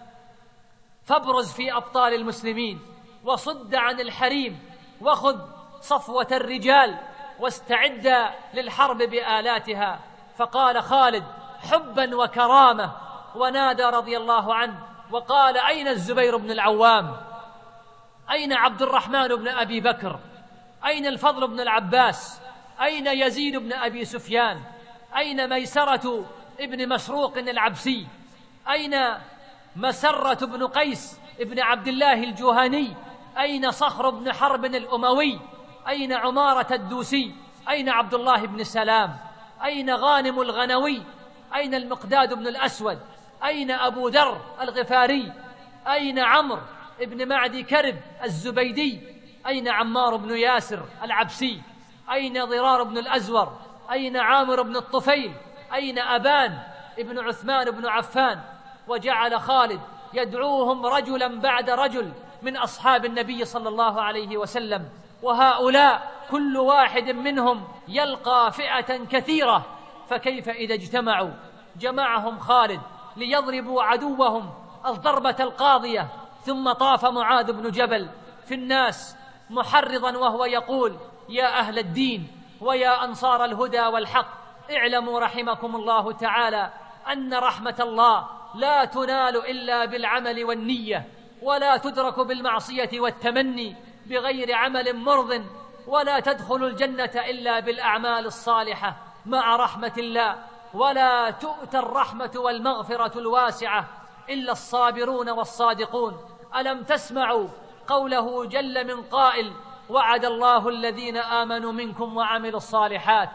فابرز في أبطال المسلمين، وصد عن الحريم، وخذ صفوة الرجال، واستعد للحرب بآلاتها. فقال خالد حبا وكرامة، ونادى رضي الله عنه وقال: أين الزبير بن العوام؟ أين عبد الرحمن بن أبي بكر؟ أين الفضل بن العباس؟ أين يزيد بن أبي سفيان؟ أين ميسرة ابن مشروق العبسي؟ أين مسرة بن قيس ابن عبد الله الجهني؟ أين صخر بن حرب الأموي؟ أين عمارة الدوسي؟ أين عبد الله بن سلام؟ أين غانم الغنوي؟ أين المقداد بن الأسود؟ أين أبو ذر الغفاري؟ أين عمرو ابن معدي كرب الزبيدي؟ أين عمار بن ياسر العبسي؟ أين ضرار بن الأزور؟ أين عامر بن الطفيل؟ أين أبان ابن عثمان بن عفان؟ وجعل خالد يدعوهم رجلا بعد رجل من أصحاب النبي صلى الله عليه وسلم، وهؤلاء كل واحد منهم يلقى فئة كثيرة، فكيف إذا اجتمعوا؟ جمعهم خالد ليضربوا عدوهم الضربة القاضية. ثم طاف معاذ بن جبل في الناس محرضا وهو يقول: يا أهل الدين ويا أنصار الهدى والحق، اعلموا رحمكم الله تعالى أن رحمة الله لا تنال إلا بالعمل والنية، ولا تدرك بالمعصية والتمني بغير عمل مرض، ولا تدخل الجنة إلا بالأعمال الصالحة مع رحمة الله، ولا تؤتى الرحمة والمغفرة الواسعة إلا الصابرون والصادقون. ألم تسمعوا قوله جل من قائل: وعد الله الذين آمنوا منكم وعملوا الصالحات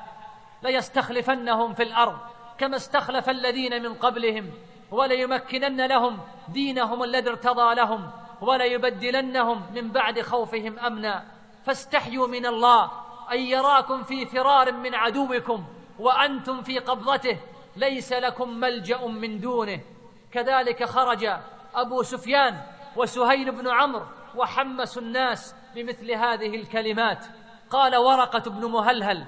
ليستخلفنهم في الأرض كما استخلف الذين من قبلهم وليمكنن لهم دينهم الذي ارتضى لهم وليبدلنهم من بعد خوفهم أمنا. فاستحيوا من الله أن يراكم في فرار من عدوكم وأنتم في قبضته، ليس لكم ملجأ من دونه. كذلك خرج أبو سفيان وسهيل بن عمرو وحمسوا الناس بمثل هذه الكلمات. قال ورقة بن مهلهل،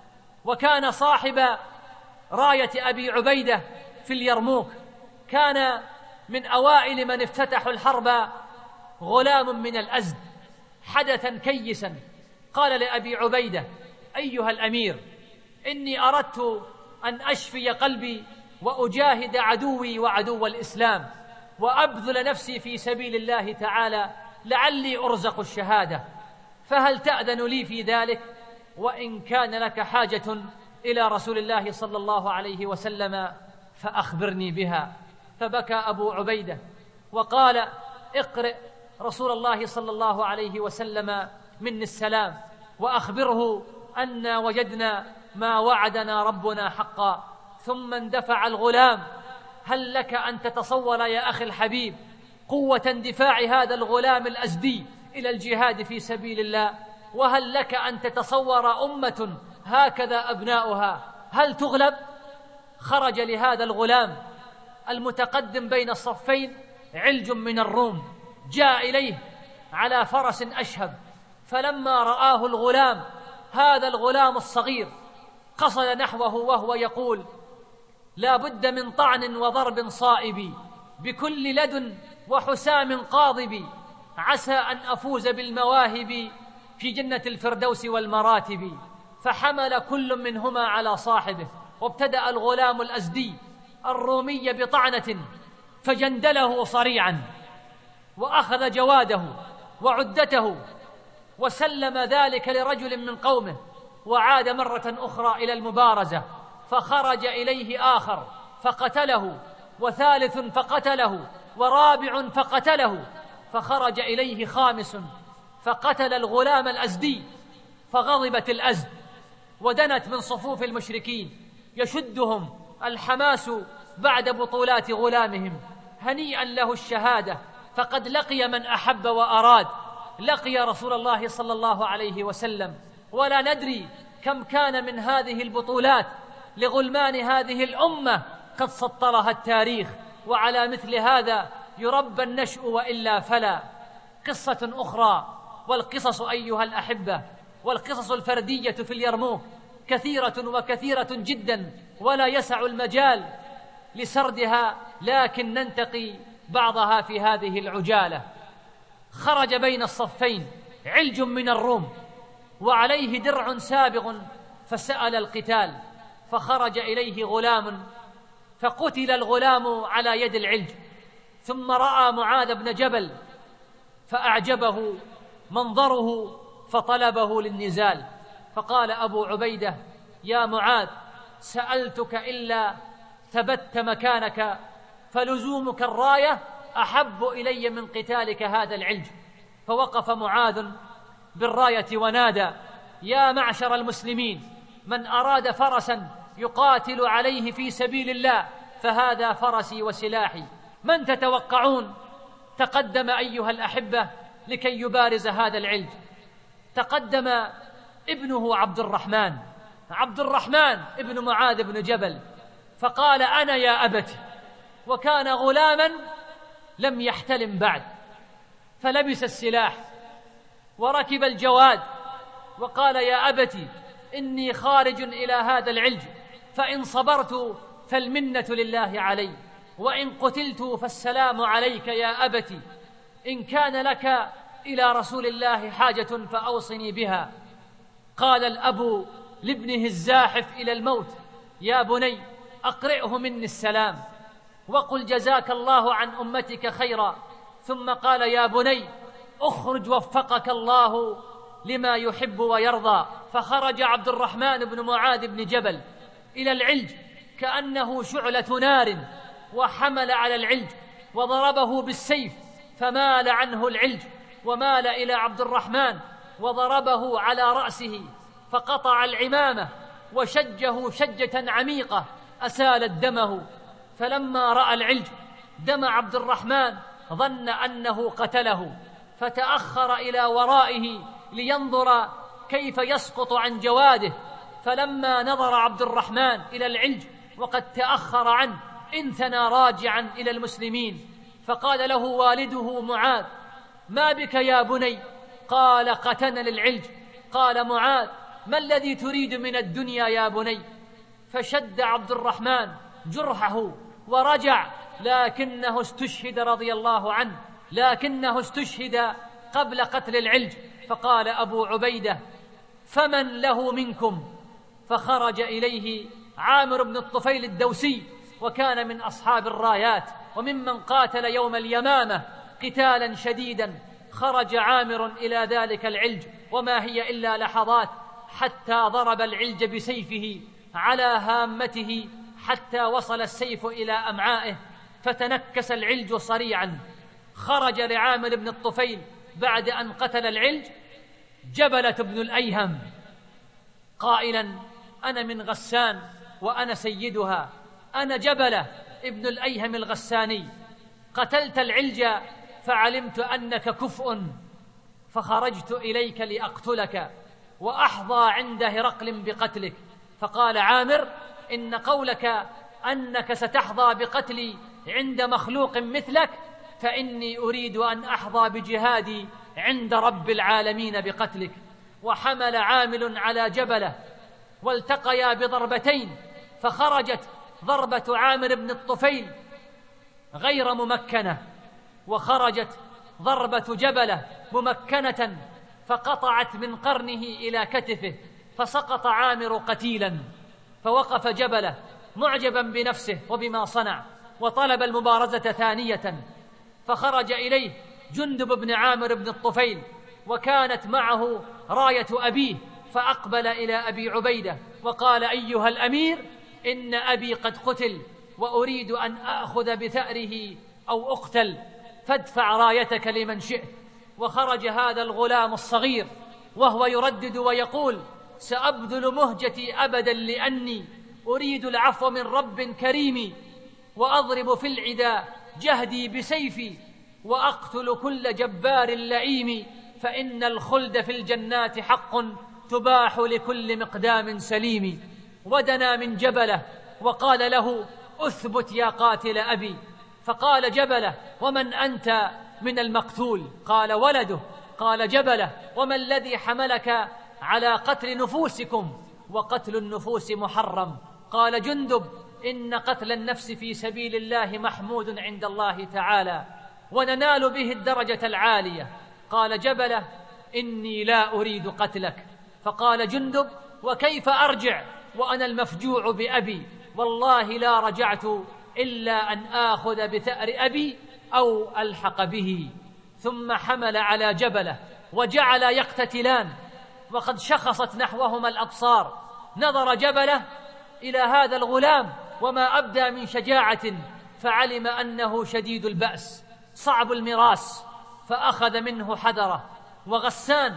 وكان صاحب راية أبي عبيدة في اليرموك، كان من أوائل من افتتحوا الحرب غلام من الأزد حدثا كيسا. قال لأبي عبيدة: أيها الأمير، إني أردت أن أشفي قلبي وأجاهد عدوي وعدو الإسلام وأبذل نفسي في سبيل الله تعالى لعلي أرزق الشهادة، فهل تأذن لي في ذلك؟ وإن كان لك حاجة إلى رسول الله صلى الله عليه وسلم فأخبرني بها. فبكى أبو عبيدة وقال: اقرئ رسول الله صلى الله عليه وسلم مني السلام وأخبره أن وجدنا ما وعدنا ربنا حقا. ثم اندفع الغلام. هل لك أن تتصور يا أخي الحبيب قوة اندفاع هذا الغلام الأزدي إلى الجهاد في سبيل الله؟ وهل لك أن تتصور أمة هكذا أبناؤها هل تغلب؟ خرج لهذا الغلام المتقدم بين الصفين علج من الروم، جاء إليه على فرس أشهب، فلما رآه الغلام هذا الغلام الصغير قصد نحوه وهو يقول: لا بد من طعن وضرب صائب بكل لدن وحسام قاضب، عسى أن أفوز بالمواهب في جنة الفردوس والمراتب. فحمل كل منهما على صاحبه، وابتدأ الغلام الأزدي الرومي بطعنة فجندله صريعا، وأخذ جواده وعدته وسلم ذلك لرجل من قومه، وعاد مرة أخرى إلى المبارزة، فخرج إليه آخر فقتله، وثالث فقتله، ورابع فقتله، فخرج إليه خامس فقتل الغلام الأزدي. فغضبت الأزد ودنت من صفوف المشركين يشدهم الحماس بعد بطولات غلامهم. هنيئا له الشهادة، فقد لقي من أحب وأراد، لقي رسول الله صلى الله عليه وسلم. ولا ندري كم كان من هذه البطولات لغلمان هذه الأمة قد سطرها التاريخ، وعلى مثل هذا يربى النشء وإلا فلا. قصة أخرى، والقصص أيها الأحبة والقصص الفردية في اليرموك كثيرة وكثيرة جدا، ولا يسع المجال لسردها، لكن ننتقي بعضها في هذه العجالة. خرج بين الصفين علج من الروم وعليه درع سابغ فسأل القتال، فخرج إليه غلام فقتل الغلام على يد العلج. ثم رأى معاذ بن جبل فأعجبه منظره فطلبه للنزال، فقال أبو عبيدة: يا معاذ، سألتك إلا ثبت مكانك، فلزومك الراية أحب إلي من قتالك هذا العلج. فوقف معاذ بالراية ونادى: يا معشر المسلمين، من أراد فرسا يقاتل عليه في سبيل الله فهذا فرسي وسلاحي. من تتوقعون تقدم أيها الأحبة لكي يبارز هذا العلج؟ تقدم ابنه عبد الرحمن عبد الرحمن ابن معاذ بن جبل، فقال: أنا يا أبت. وكان غلاما لم يحتلم بعد، فلبس السلاح وركب الجواد وقال يا أبت إني خارج إلى هذا العلج، فإن صبرت فالمنة لله علي، وإن قتلت فالسلام عليك يا أبت، إن كان لك إلى رسول الله حاجة فأوصني بها. قال الأب لابنه الزاحف إلى الموت يا بني أقرئه مني السلام وقل جزاك الله عن أمتك خيرا. ثم قال يا بني أخرج وفقك الله لما يحب ويرضى. فخرج عبد الرحمن بن معاذ بن جبل إلى العلج كأنه شعلة نار، وحمل على العلج وضربه بالسيف، فمال عنه العلج ومال إلى عبد الرحمن وضربه على رأسه، فقطع العمامة وشجه شجة عميقة أسالت دمه. فلما رأى العلج دم عبد الرحمن ظن أنه قتله، فتأخر إلى ورائه لينظر كيف يسقط عن جواده. فلما نظر عبد الرحمن إلى العلج وقد تأخر عنه انثنى راجعا إلى المسلمين، فقال له والده معاذ ما بك يا بني؟ قال قتلني العلج. قال معاذ ما الذي تريد من الدنيا يا بني؟ فشد عبد الرحمن جرحه ورجع، لكنه استشهد رضي الله عنه، لكنه استشهد قبل قتل العلج. فقال أبو عبيدة فمن له منكم؟ فخرج إليه عامر بن الطفيل الدوسي، وكان من أصحاب الرايات وممن قاتل يوم اليمامة قتالا شديدا. خرج عامر إلى ذلك العلج وما هي إلا لحظات، حتى ضرب العلج بسيفه على هامته حتى وصل السيف إلى أمعائه، فتنكس العلج صريعا. خرج لعامر بن الطفيل بعد أن قتل العلج جبلة بن الأيهم قائلا أنا من غسان وأنا سيدها، أنا جبلة ابن الأيهم الغساني، قتلت العلج فعلمت أنك كفء، فخرجت إليك لأقتلك وأحظى عند هرقل بقتلك. فقال عامر إن قولك أنك ستحظى بقتلي عند مخلوق مثلك، فإني أريد أن أحظى بجهادي عند رب العالمين بقتلك. وحمل عامل على جبله والتقيا بضربتين، فخرجت ضربة عامر بن الطفيل غير ممكنة، وخرجت ضربة جبله ممكنة، فقطعت من قرنه إلى كتفه، فسقط عامر قتيلا. فوقف جبله معجبا بنفسه وبما صنع، وطلب المبارزة ثانية. فخرج إليه جندب بن عامر بن الطفيل، وكانت معه راية أبيه، فأقبل إلى أبي عبيدة وقال أيها الأمير إن أبي قد قتل وأريد أن أخذ بثأره أو أقتل، فادفع رايتك لمن شئت. وخرج هذا الغلام الصغير وهو يردد ويقول سأبذل مهجتي أبدا لأني أريد العفو من رب كريم، وأضرب في العدا جهدي بسيفي، وأقتل كل جبار لئيم، فإن الخلد في الجنات حق تباح لكل مقدام سليم. ودنا من جبله وقال له أثبت يا قاتل أبي. فقال جبله ومن أنت من المقتول؟ قال ولده. قال جبله وما الذي حملك على قتل نفوسكم؟ وقتل النفوس محرم. قال جندب إن قتل النفس في سبيل الله محمود عند الله تعالى، وننال به الدرجة العالية. قال جبله إني لا أريد قتلك. فقال جندب وكيف أرجع وأنا المفجوع بأبي؟ والله لا رجعت إلا أن آخذ بثأر أبي أو ألحق به. ثم حمل على جبله وجعل يقتتلان، وقد شخصت نحوهما الأبصار. نظر جبله إلى هذا الغلام وما أبدى من شجاعة، فعلم أنه شديد البأس صعب المراس، فأخذ منه حذره. وغسان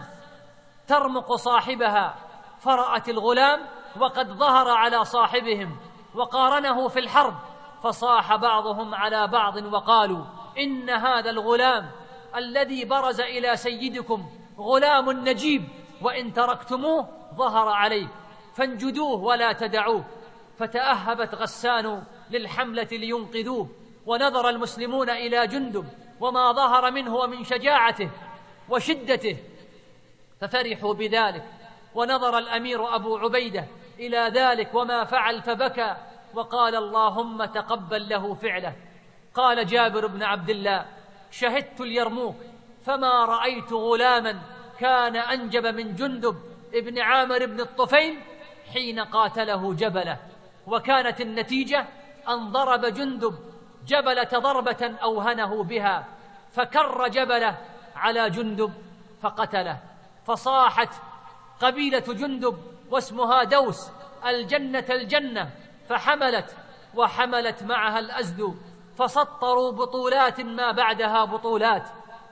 ترمق صاحبها، فرأت الغلام وقد ظهر على صاحبهم وقارنه في الحرب، فصاح بعضهم على بعض وقالوا إن هذا الغلام الذي برز إلى سيدكم غلام نجيب، وإن تركتموه ظهر عليه، فانجدوه ولا تدعوه. فتأهبت غسان للحملة لينقذوه، ونظر المسلمون إلى جندب وما ظهر منه ومن شجاعته وشدته، ففرحوا بذلك ونظر الأمير أبو عبيدة إلى ذلك وما فعل فبكى وقال اللهم تقبل له فعله. قال جابر بن عبد الله شهدت اليرموك فما رأيت غلاما كان أنجب من جندب ابن عامر بن الطفيل حين قاتله جبلة، وكانت النتيجة أن ضرب جندب جبلة ضربة أوهنه بها، فكر جبلة على جندب فقتله، فصاحت قبيلة جندب واسمها دوس الجنة الجنة، فحملت وحملت معها الأزد، فسطروا بطولات ما بعدها بطولات،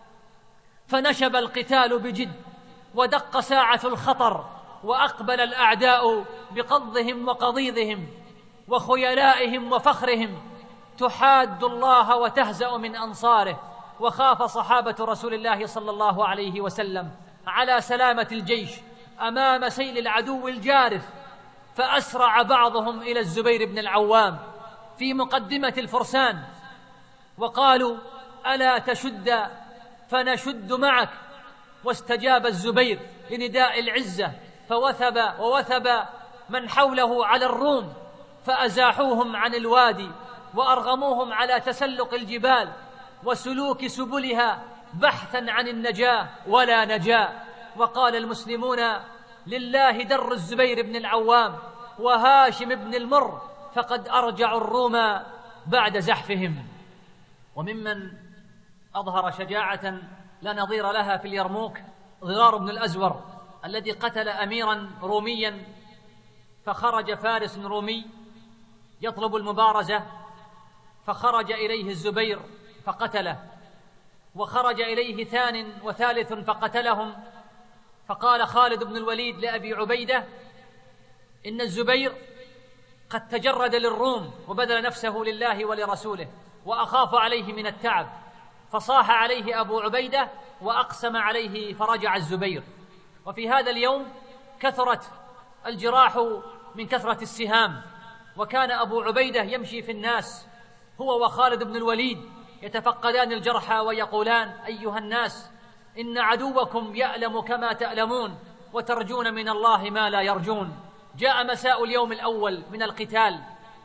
فنشب القتال بجد ودق ساعة الخطر، وأقبل الأعداء بقضهم وقضيضهم وخيلائهم وفخرهم، تحاد الله وتهزأ من أنصاره. وخاف صحابة رسول الله صلى الله عليه وسلم على سلامة الجيش أمام سيل العدو الجارف، فأسرع بعضهم إلى الزبير بن العوام في مقدمة الفرسان وقالوا ألا تشد فنشد معك، واستجاب الزبير لنداء العزة فوثب ووثب من حوله على الروم، فأزاحوهم عن الوادي وأرغموهم على تسلق الجبال وسلوك سبلها بحثا عن النجاة ولا نجاة. وقال المسلمون لله در الزبير بن العوام وهاشم بن المر فقد أرجعوا الروم بعد زحفهم. وممن أظهر شجاعة لا نظير لها في اليرموك ضرار بن الأزور الذي قتل أميرا روميا، فخرج فارس رومي يطلب المبارزة فخرج إليه الزبير فقتله، وخرج إليه ثان وثالث فقتلهم، فقال خالد بن الوليد لأبي عبيدة إن الزبير قد تجرد للروم وبذل نفسه لله ولرسوله وأخاف عليه من التعب، فصاح عليه أبو عبيدة وأقسم عليه فرجع الزبير. وفي هذا اليوم كثرت الجراح من كثرة السهام، وكان أبو عبيدة يمشي في الناس هو وخالد بن الوليد يتفقدان الجرحى ويقولان أيها الناس إن عدوكم يألم كما تألمون وترجون من الله ما لا يرجون. جاء مساء اليوم الأول من القتال،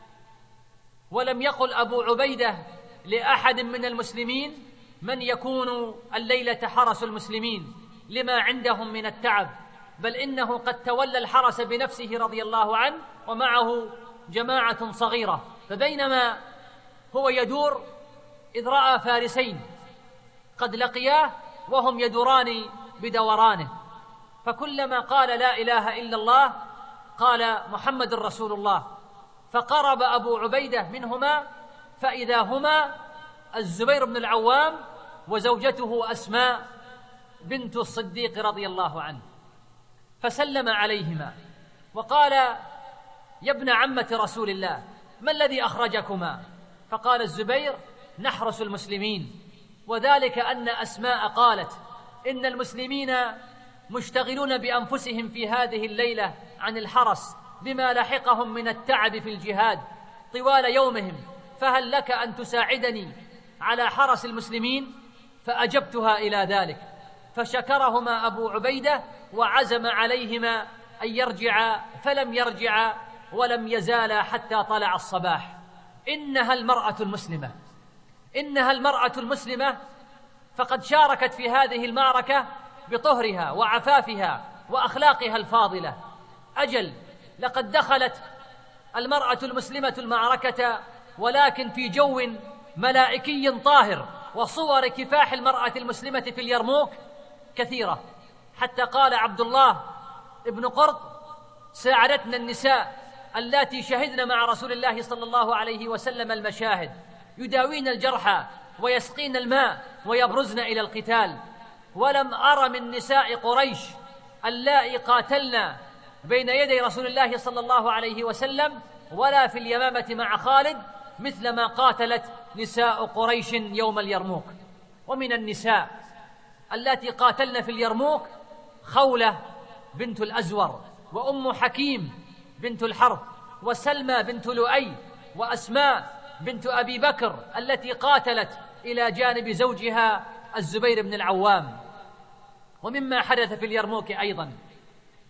ولم يقل أبو عبيدة لأحد من المسلمين من يكون الليلة حرس المسلمين لما عندهم من التعب، بل إنه قد تولى الحرس بنفسه رضي الله عنه ومعه جماعة صغيرة. فبينما هو يدور إذ رأى فارسين قد لقياه وهم يدوران بدورانه، فكلما قال لا إله إلا الله قال محمد رسول الله، فقرب أبو عبيدة منهما فإذا هما الزبير بن العوام وزوجته أسماء بنت الصديق رضي الله عنه، فسلم عليهما وقال يا ابن عمة رسول الله ما الذي أخرجكما؟ فقال الزبير نحرس المسلمين، وذلك أن أسماء قالت إن المسلمين مشتغلون بأنفسهم في هذه الليلة عن الحرس بما لحقهم من التعب في الجهاد طوال يومهم، فهل لك أن تساعدني على حرس المسلمين؟ فأجبتها إلى ذلك، فشكرهما أبو عبيدة وعزم عليهما أن يرجعا، فلم يرجعا ولم يزالا حتى طلع الصباح. إنها المرأة المسلمة، إنها المرأة المسلمة، فقد شاركت في هذه المعركة بطهرها وعفافها وأخلاقها الفاضلة. أجل لقد دخلت المرأة المسلمة المعركة ولكن في جو ملائكي طاهر، وصور كفاح المرأة المسلمة في اليرموك كثيرة، حتى قال عبد الله ابن قرط ساعدتنا النساء اللاتي شهدن مع رسول الله صلى الله عليه وسلم المشاهد، يداوين الجرحى ويسقين الماء ويبرزن إلى القتال، ولم أر من نساء قريش اللائي قاتلنا بين يدي رسول الله صلى الله عليه وسلم ولا في اليمامة مع خالد مثل ما قاتلت نساء قريش يوم اليرموك. ومن النساء التي قاتلن في اليرموك خولة بنت الأزور، وأم حكيم بنت الحرث، وسلمى بنت لؤي، وأسماء بنت أبي بكر التي قاتلت إلى جانب زوجها الزبير بن العوام. ومما حدث في اليرموك أيضا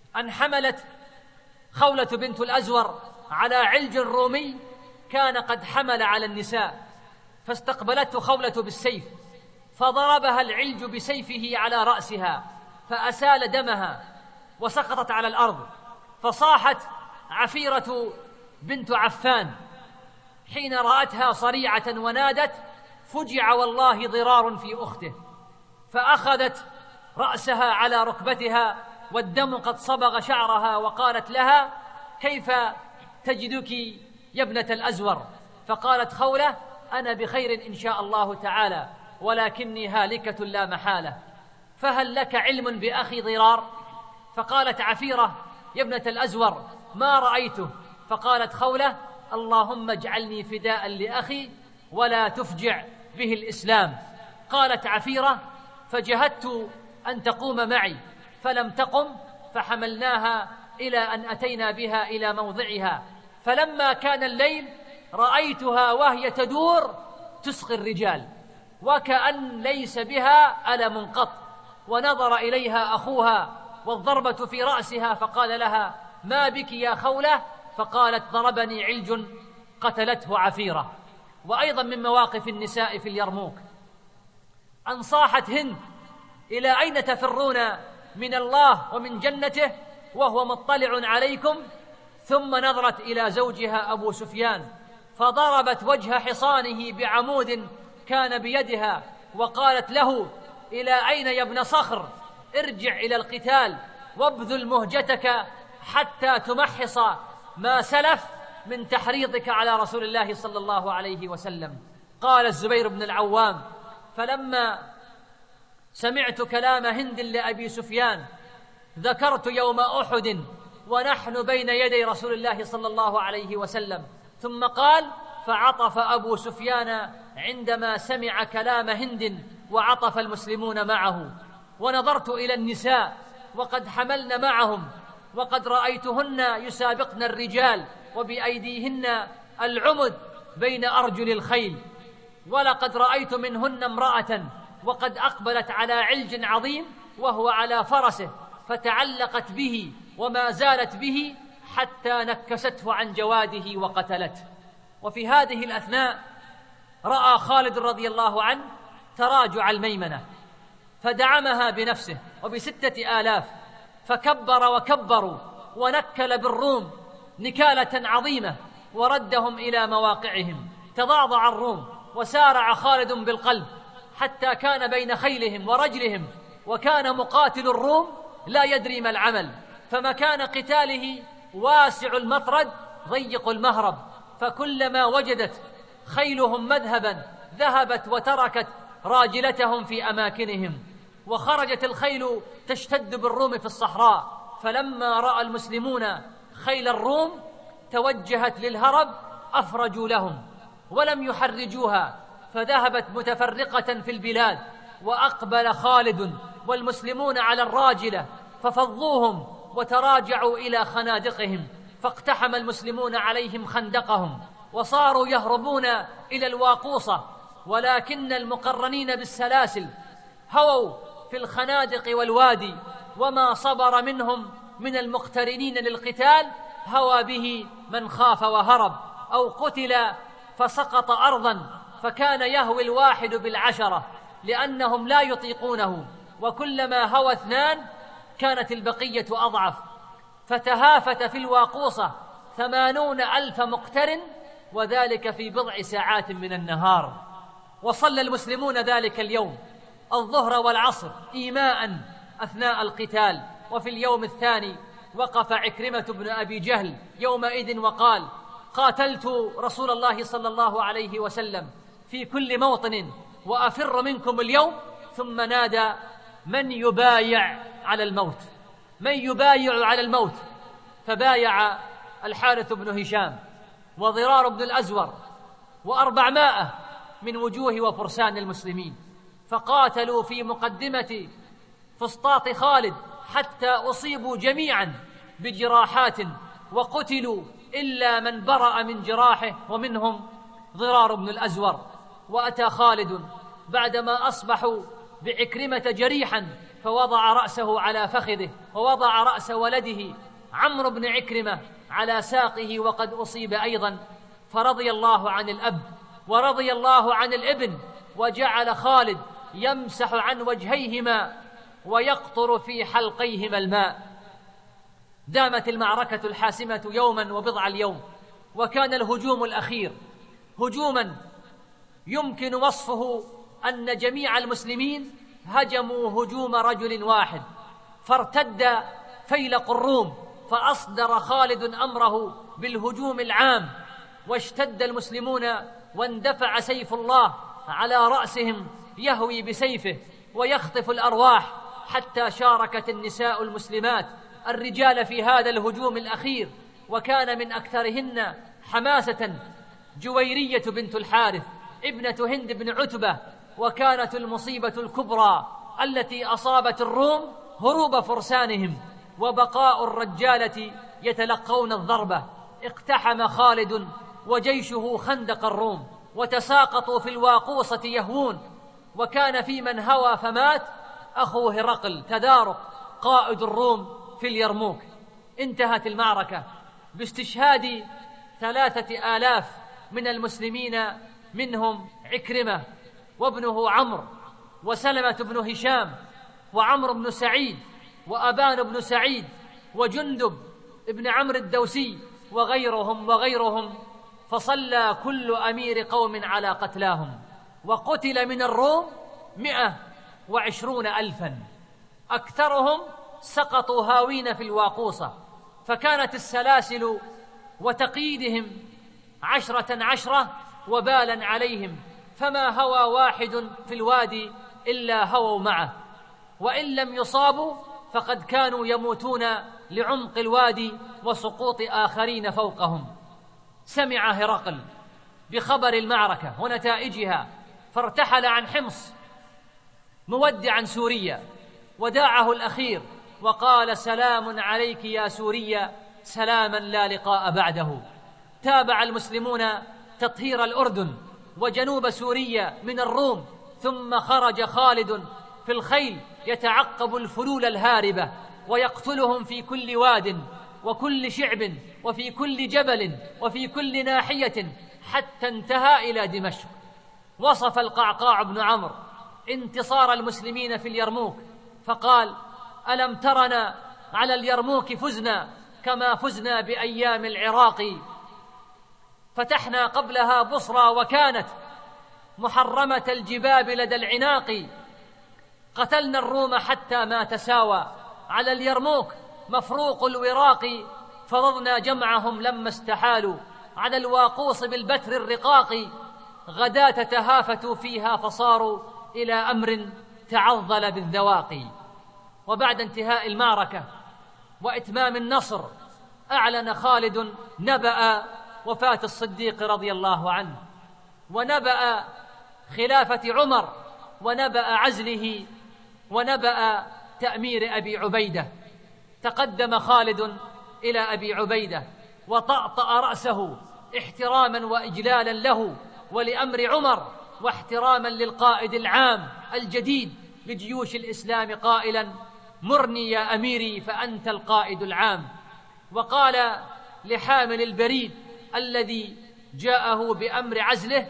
أن حملت خولة بنت الأزور على علج رومي كان قد حمل على النساء، فاستقبلته خولة بالسيف، فضربها العلج بسيفه على رأسها فأسال دمها وسقطت على الأرض. فصاحت عفيرة بنت عفان حين رأتها صريعة ونادت: فجع والله ضرار في أخته. فأخذت رأسها على ركبتها والدم قد صبغ شعرها وقالت لها: كيف تجدك يا ابنة الأزور؟ فقالت خولة: أنا بخير إن شاء الله تعالى، ولكني هالكة لا محالة، فهل لك علم بأخي ضرار؟ فقالت عفيرة: يا ابنة الأزور ما رأيته. فقالت خولة: اللهم اجعلني فداء لأخي ولا تفجع به الإسلام. قالت عفيرة: فجهدت أن تقوم معي فلم تقم، فحملناها إلى أن أتينا بها إلى موضعها، فلما كان الليل رأيتها وهي تدور تسقي الرجال وكأن ليس بها ألم قط. ونظر إليها أخوها والضربة في رأسها فقال لها: ما بك يا خولة؟ فقالت: ضربني علج قتلته عفيرة. وأيضا من مواقف النساء في اليرموك أن صاحت هند: إلى أين تفرون من الله ومن جنته وهو مطلع عليكم؟ ثم نظرت إلى زوجها أبو سفيان فضربت وجه حصانه بعمود كان بيدها وقالت له: إلى أين يا ابن صخر؟ ارجع إلى القتال وابذل مهجتك حتى تمحص ما سلف من تحريضك على رسول الله صلى الله عليه وسلم. قال الزبير بن العوام: فلما سمعت كلام هند لأبي سفيان ذكرت يوم أحد ونحن بين يدي رسول الله صلى الله عليه وسلم. ثم قال: فعطف أبو سفيان عندما سمع كلام هند وعطف المسلمون معه. ونظرت إلى النساء وقد حملن معهم، وقد رأيتهن يسابقن الرجال وبأيديهن العمد بين أرجل الخيل، ولقد رأيت منهن امرأة وقد أقبلت على علج عظيم وهو على فرسه فتعلقت به وما زالت به حتى نكسته عن جواده وقتلته. وفي هذه الأثناء رأى خالد رضي الله عنه تراجع الميمنة فدعمها بنفسه وبستة آلاف، فكبر وكبروا ونكل بالروم نكالة عظيمة وردهم إلى مواقعهم. تضاضع الروم وسارع خالد بالقلب حتى كان بين خيلهم ورجلهم، وكان مقاتل الروم لا يدري ما العمل، فمكان قتاله واسع المطرد ضيق المهرب، فكلما وجدت خيلهم مذهبا ذهبت وتركت راجلتهم في أماكنهم. وخرجت الخيل تشتد بالروم في الصحراء، فلما رأى المسلمون خيل الروم توجهت للهرب أفرجوا لهم ولم يحرجوها، فذهبت متفرقة في البلاد. وأقبل خالد والمسلمون على الراجلة ففضوهم وتراجعوا إلى خنادقهم، فاقتحم المسلمون عليهم خندقهم وصاروا يهربون إلى الواقوصة، ولكن المقرنين بالسلاسل هووا في الخنادق والوادي، وما صبر منهم من المقترنين للقتال هوى به من خاف وهرب أو قتل فسقط أرضا، فكان يهوي الواحد بالعشرة لأنهم لا يطيقونه، وكلما هوى اثنان كانت البقية أضعف، فتهافت في الواقوصة ثمانون ألف مقترن، وذلك في بضع ساعات من النهار. وصلى المسلمون ذلك اليوم الظهر والعصر إيماء أثناء القتال. وفي اليوم الثاني وقف عكرمة بن أبي جهل يومئذ وقال: قاتلت رسول الله صلى الله عليه وسلم في كل موطن وأفر منكم اليوم. ثم نادى: من يبايع على الموت؟ من يبايع على الموت؟ فبايع الحارث بن هشام وضرار بن الأزور وأربعمائة من وجوه وفرسان المسلمين، فقاتلوا في مقدمة فسطاط خالد حتى أصيبوا جميعا بجراحات وقتلوا إلا من برأ من جراحه، ومنهم ضرار بن الأزور. وأتى خالد بعدما أصبحوا بعكرمة جريحا فوضع رأسه على فخذه، ووضع رأس ولده عمرو بن عكرمة على ساقه وقد أصيب أيضا، فرضي الله عن الأب ورضي الله عن الابن، وجعل خالد يمسح عن وجهيهما ويقطر في حلقيهما الماء. دامت المعركة الحاسمة يوما وبضع اليوم، وكان الهجوم الأخير هجوما يمكن وصفه أن جميع المسلمين هجموا هجوم رجل واحد، فارتد فيلق الروم، فأصدر خالد أمره بالهجوم العام، واشتد المسلمون واندفع سيف الله على رأسهم يهوي بسيفه ويخطف الأرواح، حتى شاركت النساء المسلمات الرجال في هذا الهجوم الأخير، وكان من أكثرهن حماسة جويرية بنت الحارث ابنة هند بن عتبة. وكانت المصيبة الكبرى التي أصابت الروم هروب فرسانهم وبقاء الرجالة يتلقون الضربة. اقتحم خالد وجيشه خندق الروم وتساقطوا في الواقوصة يهوون، وكان في من هوى فمات أخو هرقل تدارك قائد الروم في اليرموك. انتهت المعركة باستشهاد ثلاثة آلاف من المسلمين، منهم عكرمة وابنه عمرو وسلمة بن هشام وعمرو بن سعيد وأبان بن سعيد وجندب ابن عمرو الدوسي وغيرهم وغيرهم، فصلى كل أمير قوم على قتلاهم. وقتل من الروم مئة وعشرون ألفا، أكثرهم سقطوا هاوين في الواقوصة، فكانت السلاسل وتقييدهم عشرة عشرة وبالا عليهم، فما هوى واحد في الوادي إلا هووا معه، وإن لم يصابوا فقد كانوا يموتون لعمق الوادي وسقوط آخرين فوقهم. سمع هرقل بخبر المعركة ونتائجها، فارتحل عن حمص مودعا سوريا، وداعه الأخير وقال: سلام عليك يا سوريا، سلاما لا لقاء بعده. تابع المسلمون تطهير الأردن وجنوب سوريا من الروم، ثم خرج خالد في الخيل يتعقب الفلول الهاربة ويقتلهم في كل واد وكل شعب وفي كل جبل وفي كل ناحية، حتى انتهى إلى دمشق. وصف القعقاع بن عمرو انتصار المسلمين في اليرموك فقال: ألم ترنا على اليرموك فزنا كما فزنا بأيام العراق، فتحنا قبلها بصرى وكانت محرمة الجباب لدى العناق، قتلنا الروم حتى ما تساوى على اليرموك مفروق الوراق، فرضنا جمعهم لما استحالوا على الواقوص بالبتر الرقاق، غداة تهافتوا فيها فصاروا إلى أمر تعضل بالذواق. وبعد انتهاء المعركة وإتمام النصر أعلن خالد نبأ وفاة الصديق رضي الله عنه، ونبأ خلافة عمر، ونبأ عزله، ونبأ تأمير أبي عبيدة. تقدم خالد إلى أبي عبيدة وطأطأ رأسه احتراما وإجلالا له ولأمر عمر، واحتراما للقائد العام الجديد لجيوش الإسلام، قائلا: مرني يا أميري فأنت القائد العام. وقال لحامل البريد الذي جاءه بأمر عزله: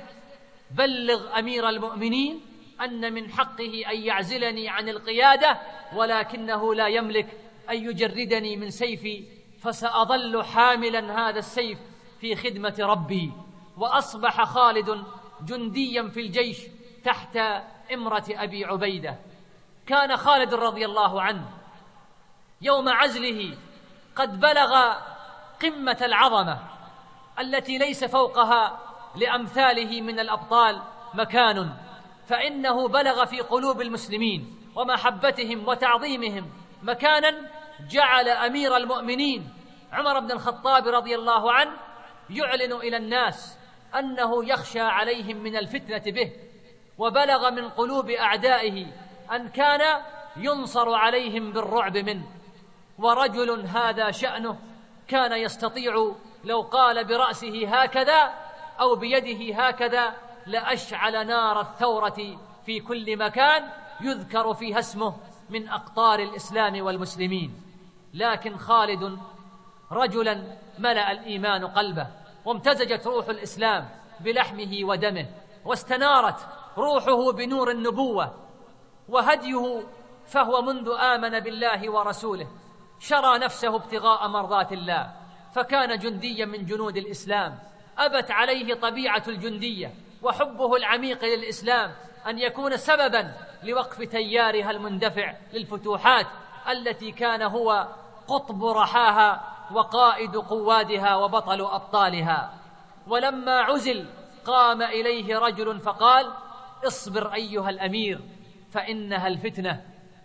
بلغ أمير المؤمنين أن من حقه أن يعزلني عن القيادة، ولكنه لا يملك أن يجردني من سيفي، فسأظل حاملا هذا السيف في خدمة ربي. وأصبح خالد جنديا في الجيش تحت إمرة أبي عبيدة. كان خالد رضي الله عنه يوم عزله قد بلغ قمة العظمة التي ليس فوقها لأمثاله من الأبطال مكان، فإنه بلغ في قلوب المسلمين ومحبتهم وتعظيمهم مكانا جعل أمير المؤمنين عمر بن الخطاب رضي الله عنه يعلن إلى الناس أنه يخشى عليهم من الفتنة به، وبلغ من قلوب أعدائه أن كان ينصر عليهم بالرعب منه. ورجل هذا شأنه كان يستطيع لو قال برأسه هكذا أو بيده هكذا لأشعل نار الثورة في كل مكان يذكر فيها اسمه، من أقطار الإسلام والمسلمين، لكن خالد رجلا ملأ الإيمان قلبه، وامتزجت روح الإسلام بلحمه ودمه، واستنارت روحه بنور النبوة وهديه، فهو منذ آمن بالله ورسوله شرى نفسه ابتغاء مرضات الله، فكان جنديا من جنود الإسلام. أبت عليه طبيعة الجندية وحبه العميق للإسلام أن يكون سببا لوقف تيارها المندفع للفتوحات التي كان هو قطب رحاها وقائد قوادها وبطل أبطالها. ولما عزل قام إليه رجل فقال: اصبر أيها الأمير فإنها الفتنة.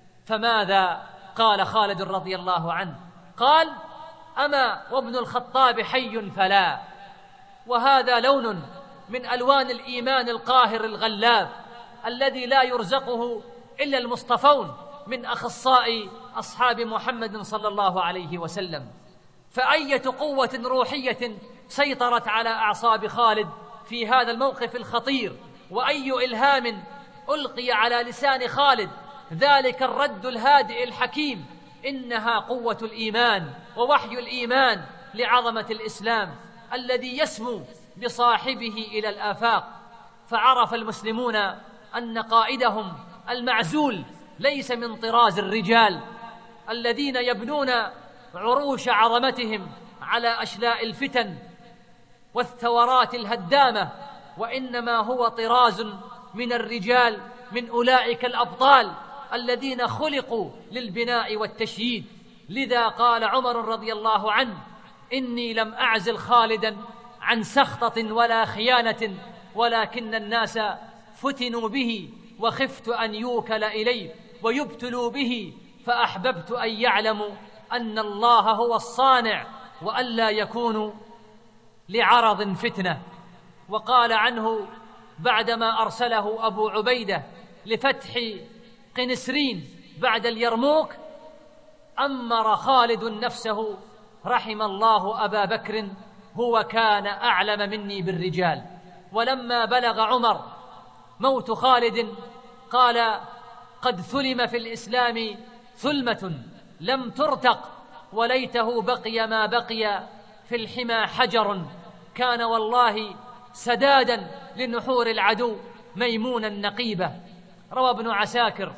فماذا قال خالد رضي الله عنه؟ قال: أما وابن الخطاب حي فلا. وهذا لون من ألوان الإيمان القاهر الغلاب الذي لا يرزقه إلا المصطفون من أخصاء أصحاب محمد صلى الله عليه وسلم. فأية قوة روحية سيطرت على أعصاب خالد في هذا الموقف الخطير، وأي إلهام ألقي على لسان خالد ذلك الرد الهادئ الحكيم. إنها قوة الإيمان ووحي الإيمان لعظمة الإسلام الذي يسمو بصاحبه إلى الآفاق. فعرف المسلمون أن قائدهم المعزول ليس من طراز الرجال الذين يبنون عروش عظمتهم على أشلاء الفتن والثورات الهدامة، وإنما هو طراز من الرجال، من أولئك الأبطال الذين خلقوا للبناء والتشييد. لذا قال عمر رضي الله عنه: إني لم أعزل خالدا عن سخطة ولا خيانة، ولكن الناس فتنوا به وخفت أن يوكل إليه ويبتلوا به، فأحببت أن يعلموا أن الله هو الصانع وألا يكونوا لعرض فتنة. وقال عنه بعدما أرسله أبو عبيدة لفتح قنسرين بعد اليرموك: أمر خالد نفسه رحم الله أبا بكر، هو كان أعلم مني بالرجال. ولما بلغ عمر موت خالد قال: قد ثلم في الإسلام ثلمة لم ترتق، وليته بقي ما بقي في الحمى حجر، كان والله سدادا لنحور العدو ميمون النقيبة. روى ابن عساكر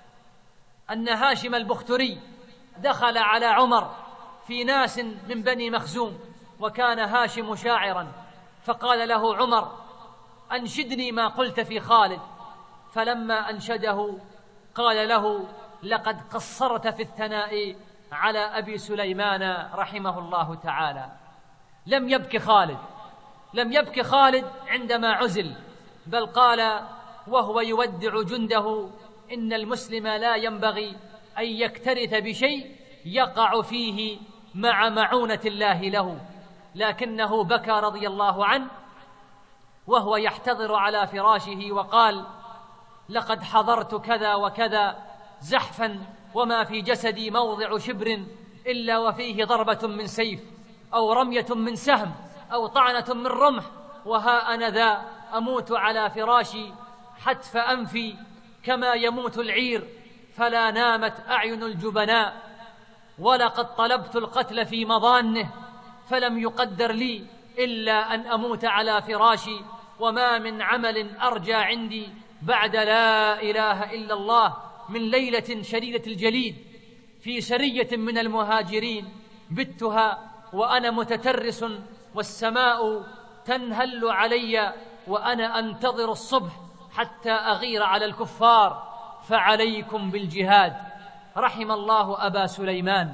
أن هاشم البختري دخل على عمر في ناس من بني مخزوم، وكان هاشم شاعرا، فقال له عمر: أنشدني ما قلت في خالد. فلما أنشده قال له: لقد قصرت في الثناء على أبي سليمان رحمه الله تعالى. لم يبك خالد لم يبك خالد عندما عزل، بل قال وهو يودع جنده: إن المسلم لا ينبغي أن يكترث بشيء يقع فيه مع معونة الله له. لكنه بكى رضي الله عنه وهو يحتضر على فراشه وقال: لقد حضرت كذا وكذا زحفا، وما في جسدي موضع شبر إلا وفيه ضربة من سيف أو رمية من سهم أو طعنة من رمح، وها أنا ذا أموت على فراشي حتف أنفي كما يموت العير، فلا نامت أعين الجبناء، ولقد طلبت القتل في مضانه فلم يقدر لي إلا أن أموت على فراشي، وما من عمل أرجى عندي بعد لا إله إلا الله من ليلة شديدة الجليد في سرية من المهاجرين بتها وأنا متترس والسماء تنهل علي، وأنا أنتظر الصبح حتى أغير على الكفار، فعليكم بالجهاد. رحم الله أبا سليمان،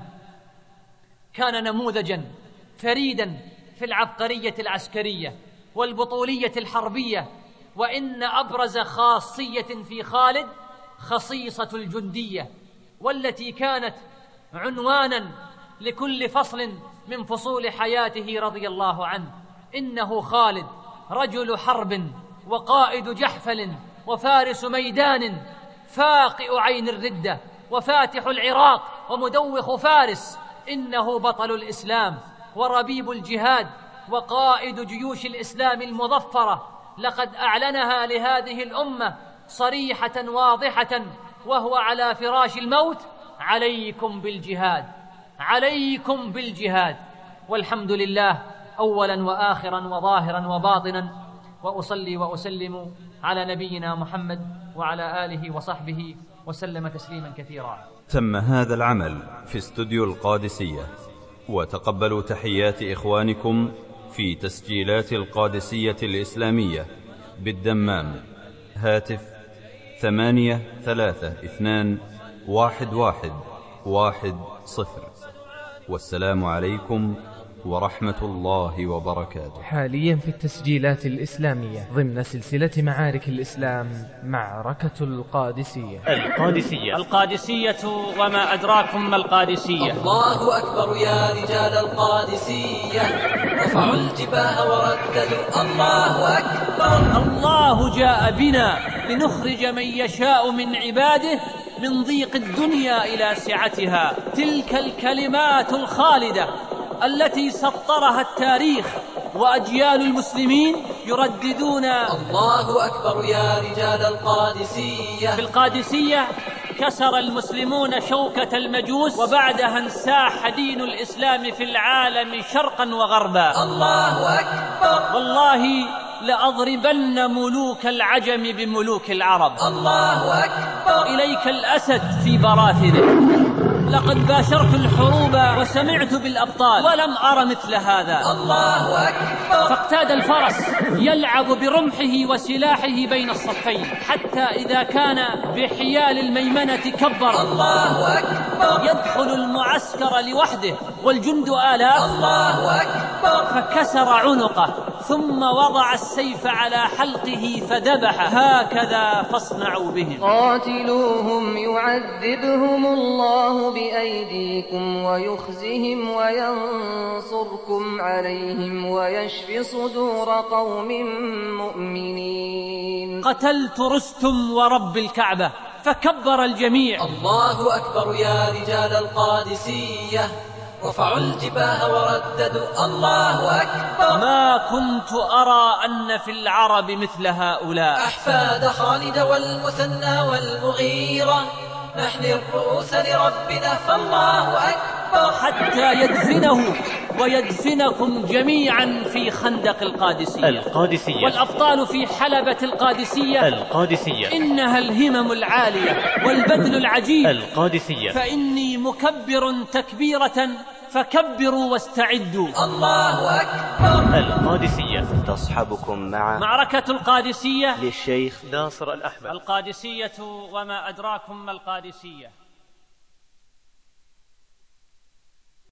كان نموذجا فريدا في العبقرية العسكرية والبطولية الحربية. وإن أبرز خاصية في خالد خصيصة الجندية، والتي كانت عنوانا لكل فصل من فصول حياته رضي الله عنه. إنه خالد رجل حرب وقائد جحفل وفارس ميدان، فاقئ عين الردة وفاتح العراق ومدوخ فارس. إنه بطل الإسلام وربيب الجهاد وقائد جيوش الإسلام المظفرة، لقد أعلنها لهذه الأمة صريحة واضحة وهو على فراش الموت: عليكم بالجهاد، عليكم بالجهاد. والحمد لله أولا وآخرا وظاهرا وباطنا، وأصلي وأسلم على نبينا محمد وعلى آله وصحبه وسلم تسليما كثيرا. تم هذا العمل في استوديو القادسية، وتقبلوا تحيات إخوانكم في تسجيلات القادسية الإسلامية بالدمام. هاتف ثمانية ثلاثة اثنان واحد واحد واحد صفر. والسلام عليكم ورحمة الله وبركاته. حاليا في التسجيلات الإسلامية ضمن سلسلة معارك الإسلام معركة القادسية. القادسية القادسية وما أدراكم ما القادسية. الله أكبر يا رجال القادسية، رفعوا الجباه ورددوا الله أكبر. الله جاء بنا لنخرج من يشاء من عباده من ضيق الدنيا إلى سعتها. تلك الكلمات الخالدة التي سطرها التاريخ وأجيال المسلمين يرددون الله أكبر يا رجال القادسية. في القادسية كسر المسلمون شوكة المجوس، وبعدها انساح دين الإسلام في العالم شرقا وغربا. الله أكبر. والله لأضربن ملوك العجم بملوك العرب. الله أكبر. إليك الأسد في براثنه. لقد باشرت الحروب وسمعت بالأبطال ولم أر مثل هذا. الله أكبر. فاقتاد الفرس يلعب برمحه وسلاحه بين الصفين، حتى إذا كان بحيال الميمنة كبر. الله أكبر. يدخل المعسكر لوحده والجند آلاف. الله أكبر. فكسر عنقه ثم وضع السيف على حلقه فذبح. هكذا فاصنعوا بهم. قاتلوهم يعذبهم الله بأيديكم ويخزهم وينصركم عليهم ويشف صدور قوم مؤمنين. قتلت رستم ورب الكعبة، فكبر الجميع. الله أكبر يا رجال القادسية، رفعوا الجباه ورددوا الله أكبر. ما كنت أرى أن في العرب مثل هؤلاء. أحفاد خالد والمثنى والمغيرة، نحن الرؤوس لربنا فالله أكبر. حتى يدفنه ويدفنكم جميعا في خندق القادسية. القادسية والأبطال في حلبة القادسية. القادسية إنها الهمم العالية والبذل العجيب. القادسية. فإني مكبر تكبيرة فكبروا واستعدوا. الله أكبر. القادسية تصحبكم مع معركة القادسية للشيخ ناصر الأحمد. القادسية وما أدراكم ما القادسية.